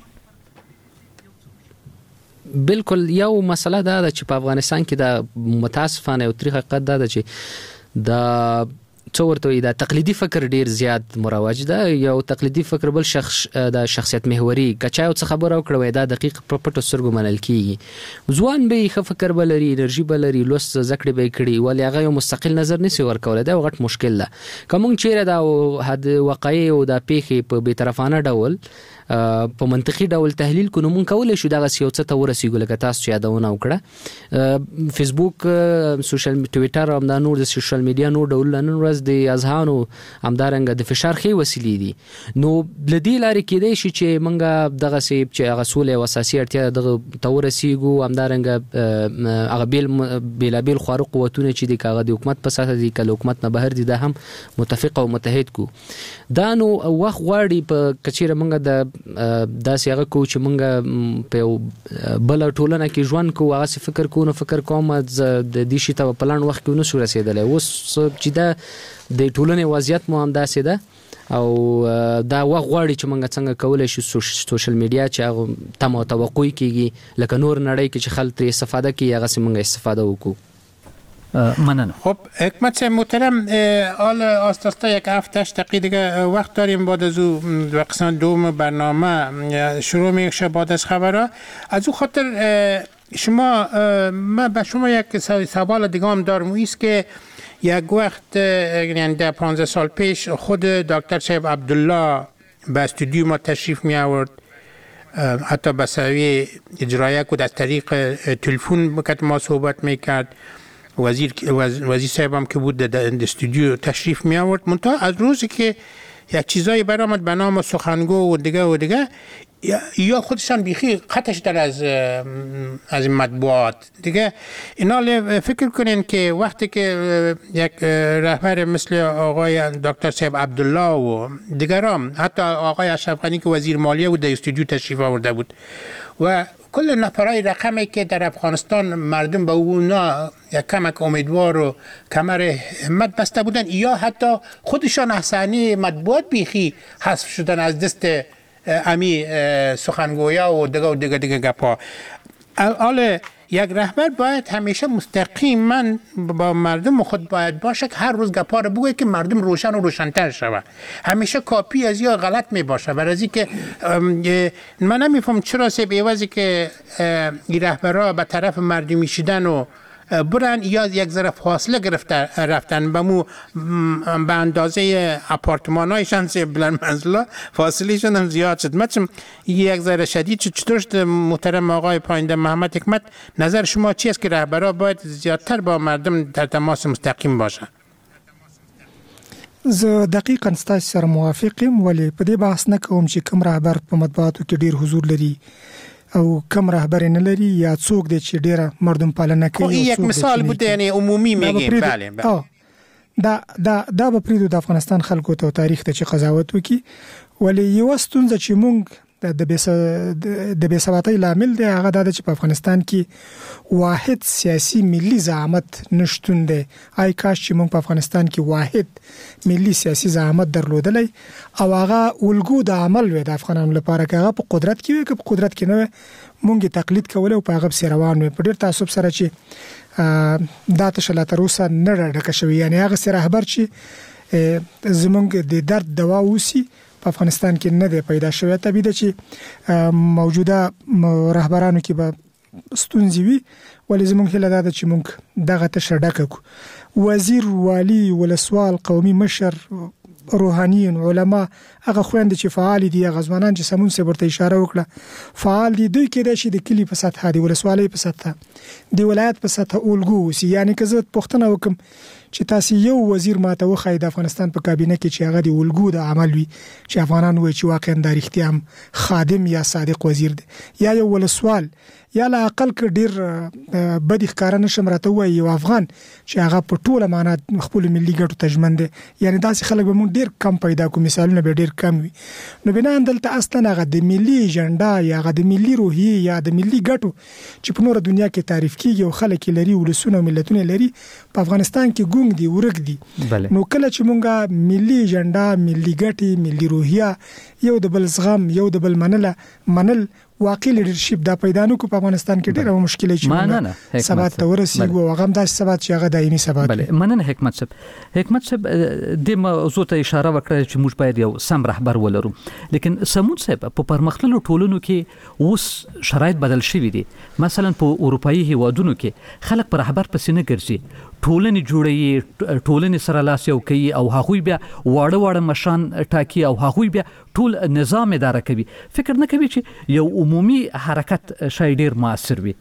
بالکل یو مسله دا ده چې په افغانستان کې د متاسفانه او تاریخ حقیقت دا ده چې د څو ورته د تقلیدي فکر ډیر زیات مروج ده. یو تقلیدي فکر بل شخص د شخصیت محوري کچا او څه خبره وکړوي دا دقیق په پټو سترګو منل کیږي. ځوان به ښه فکر بلري، انرژي بلري، لوست زکړې به کړي، ولی هغه یو مستقل نظر نسی ورکول. دا غټ مشکل ده. کوم چیرې دا حد واقعي او د پیخي په بیطرفانه ډول په منطقي ډول تحلیل کو نو مونږ کولای شو دغه سیاست ته ورسیږو لکه تاسو چې یادونه وکړه. فیسبوک، سوشل ټوئیټر او د نور د سوشل میډیا نور ډول نن ورځ د اذهانو همدارنګه د فشار خې وسیلې دي. نو لدی لارې کېدای شي چې مونږ دغه سی چې هغه سولې او اساسي اړتیا دغه ته ورسیږو همدارنګه هغه بیل بیل بیل خارق قوتونه چې د کاغذ حکومت په ساته دي کله حکومت نه بهر دي دا هم متفق او متحد کو. دا نو وخت غواړي په کچېره مونږ د داسې هغه کو چې مونږ په بل ټولنه کې ژوند کوو هغه څه فکر کوو نو فکر کوم د دې شي ته په پلان وخت کې نو رسیدلی اوس چې دا د ټولنې وضعیت مو هم داسې ده او دا وخت غواړي چې مونږ څنګه کولای شو سوشل میډیا چې هغه تم او توقع کیږي لکه نور نړۍ کې چې خلک ترې استفاده کوي هغه سم مونږ استفاده وکړو. ممنون. خب حکمت صاحب محترم حال آستاستا یک هفتهش دقیقه دیگه وقت داریم بعد از او قسمت دوم برنامه شروع میشه بعد از خبرها. از او خاطر شما من به شما یک سوال دیگه هم دارم ایست که یک وقت یعنی در پانزده سال پیش خود دکتر صاحب عبدالله به استودیو ما تشریف می آورد حتی به سوی اجرایه کود از طریق تلفن که ما صحبت می کرد وزیر وزیر صاحب هم که بود در استودیو تشریف می آورد منتها از روزی که یک چیزایی برآمد به نام سخنگو و دیگه و دیگه یا خودشان بیخی قطعش در از از مطبوعات دیگه اینا فکر کنین که وقتی که یک رهبر مثل آقای دکتر صاحب عبدالله و دیگران حتی آقای اشرف غنی که وزیر مالیه بود در استودیو تشریف آورده بود و کل نفرای رقمی که در افغانستان مردم به اونا یک کمک امیدوار و کمر همت بسته بودن یا حتی خودشان احسانی مطبوعات بیخی حذف شدن از دست امی سخنگویا و دیگه و دیگه دیگه گپا. حالا یک رهبر باید همیشه مستقیما با مردم خود باید باشه که هر روز گپا رو بگه که مردم روشن و روشن‌تر شوه. همیشه کاپی از یا غلط می باشه برای که من نمیفهم چرا سه به عوضی که این رهبرها به طرف مردمی شدن و برن یا یک ذره فاصله گرفته رفتن به مو به اندازه آپارتمان هایشان سه بلند منزله فاصله شون هم زیاد شد. مثلا یک ذره شدید چطور شد محترم آقای پاینده محمد حکمت نظر شما چی است که رهبرها باید زیادتر با مردم در تماس مستقیم باشن؟ زه دقیقاً ستاسو سره موافق یم ولی په دې بحث نه کوم چې کوم رهبر په مطبوعاتو کې ډیر حضور لري او کم رهبر نه لري یا څوک دی چې ډیره مردم پالنه کوي. یک مثال بوده یعنی عمومی میگیم بله بله دا دا دا به پریدو د افغانستان خلکو ته تاریخ ته چې قضاوت وکي ولی یو ستونزه چې مونږ د بیس د بیسواتۍ لامل دی هغه د چې په افغانستان کې واحد سیاسي ملي زعامت نشټون دی. آی کاش چې مونږ په افغانستان کې واحد ملي سیاسي زعامت درلودلی او هغه ولګو د عمل وي د افغانانو لپاره که هغه په قدرت کې وي که په قدرت کې نه مونږ تقلید کولای او په هغه سره روان وي. په ډیر تعصب سره چې دا تشلا تر اوسه نه ډکه شوی یعنی هغه سره رهبر چې زمونږ د درد دوا وسی په افغانستان کې نه دی پیدا شوی. طبیعي ده چې موجوده رهبرانو کې به ستونزې وي ولې زمونږ هیله ده چې مونږ دغه تشه ډکه کړو. وزیر والی ولسوال قومي مشر روحانیون علما هغه خويند چې فعال دي هغه ځوانان چې سمون سه ورته اشاره وکړه فعال دي دوی کې د شي د کلی په سطح دي ولسوالۍ په سطح دی ولایت په سطح اولګو سي یعنی که زه پښتنه وکم چې تاسو یو وزیر ماته وخی د افغانستان په کابینه کې چې هغه دی اولګو د عمل وي چې افغانان وایي چې واقعا د اړتیام خادم یا صادق وزیر دی یا یو ولسوال یا لا اقل ک ډیر بدی ښکارا نشم راته وای یو افغان چې هغه په ټوله معنا خپل ملي ګټو تجمن دي یعنی داسې خلک به مونږ ډیر کم پیدا کوو مثالونه به ډیر کم وي. نو بنا اندلته اصلا هغه د ملي ایجنډا یا هغه د ملي روحي یا د ملي ګټو چې په نور دنیا کې تعریف کیږي او خلک لري ولسونه ملتونه لري په افغانستان کې ګونګ دي ورګ دي. نو کله چې مونږه ملي ایجنډا ملي ګټي ملي روحیه یو د بل زغم یو د بل منله منل واقعي لیدرشپ دا پیدا نو کو په افغانستان کې ډېر مشکلې چې ثبات ته ورسیږي او هغه د ثبات چې هغه دایمي ثبات بله مننه حکمت صاحب. حکمت صاحب د موضوع ته اشاره وکړه چې موږ باید یو سم رهبر ولرو لیکن سمون صاحب په پرمختللو ټولنو کې اوس شرایط بدل شوي دي. مثلا په اروپאי هیوادونو کې خلک پر رهبر پسې نه ګرځي ټولنې جوړي ټولنې سره لاس یو کوي او هغوی بیا واړه واړه مشان ټاکي او هغوی بیا ټول نظام اداره کوي. فکر نه کوي چې یو عمومي حرکت شای ډیر موثر وي.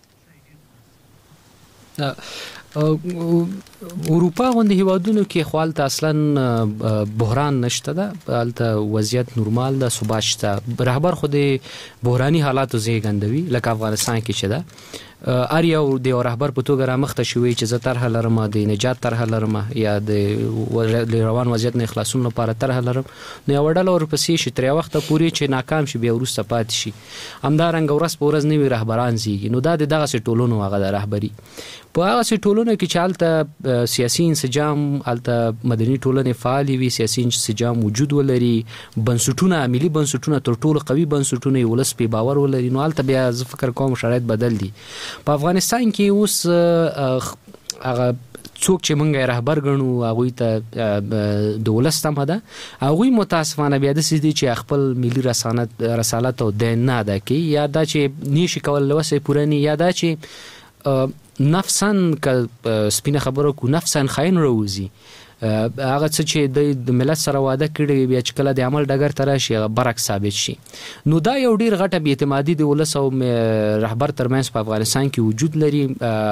اروپا غوندي هیوادونو کې خپل اصلا بحران نشته ده البته وضعیت نورمال ده ثبات شته رهبر خود بحراني حالات زیږندوي لکه افغانستان کې شته ار یو د رهبر په توګه رامخته شوی چې زه طرح لرم د نجات طرح لرم یا د روان وضعیت نه خلاصون لپاره طرح لرم نو یو ډول ورپسې شي تر وخت پورې چې ناکام شي بیا ورسته پاتې شي همدارنګ ورځ په ورځ نوي رهبران زیږي نو دا د دغه ټولونو هغه د رهبري په هغه ټولونو کې چې هلته سیاسي انسجام هلته مدني ټولنې فعالې وي سیاسي انسجام وجود ولري بنسټونه ملي بنسټونه تر ټولو قوي بنسټونه ولس په باور ولري نو هلته بیا زه فکر کوم شرایط بدل دي په افغانستان کې اوس هغه څوک چې مونږه رهبر ګڼو هغوی ته د ولس تمه ده هغوی متاسفانه بیا داسې دي چې خپل ملي رسانت رسالت او دین نه ادا کوي یا دا چې نیشي کول لوسه پوره نه یا دا چې نفساً که سپینه خبره کو نفساً خاين روزي هغه څه چې د ملت سره واده کړی بیا چې کله د عمل ډګر ته راشي هغه برعکس ثابت شي نو دا یو ډیر غټه بې اعتمادي د ولس او رهبر ترمنځ په افغانستان کې وجود لري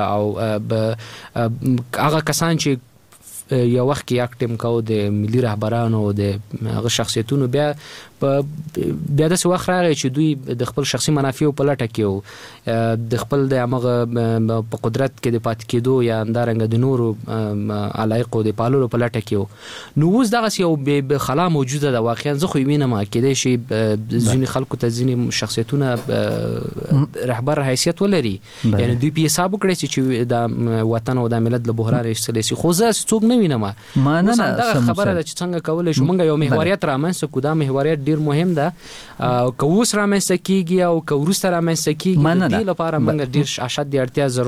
او هغه کسان چې یو وخت کې اکټیم کاو د ملي رهبرانو د هغه شخصیتونو بیا بیا د وخت راغی چې دوی د خپل شخصي منافع په لټه کې د خپل د هغه په قدرت کې د پاتې کېدو یا اندارنګ د نورو علایقو د پاللو په لټه کې نو اوس دغه یو به خلا موجوده ده واقعا زه خو وینم کېدای شي ځینې خلکو ته ځینې شخصیتونه رهبر حیثیت ولري یعنی دوی په حساب وکړي چې د وطن او د ملت له بحران ایستلی شي خو زه څوک نه وینم ما نه دا خبره ده چې څنګه کولای شو موږ یو محوریت رامنځته کړو دا محوریت ډیر مهم ده که اوس رامنځته کیږي او که وروسته رامنځته کیږي د دې لپاره موږ ډیر اشد اړتیا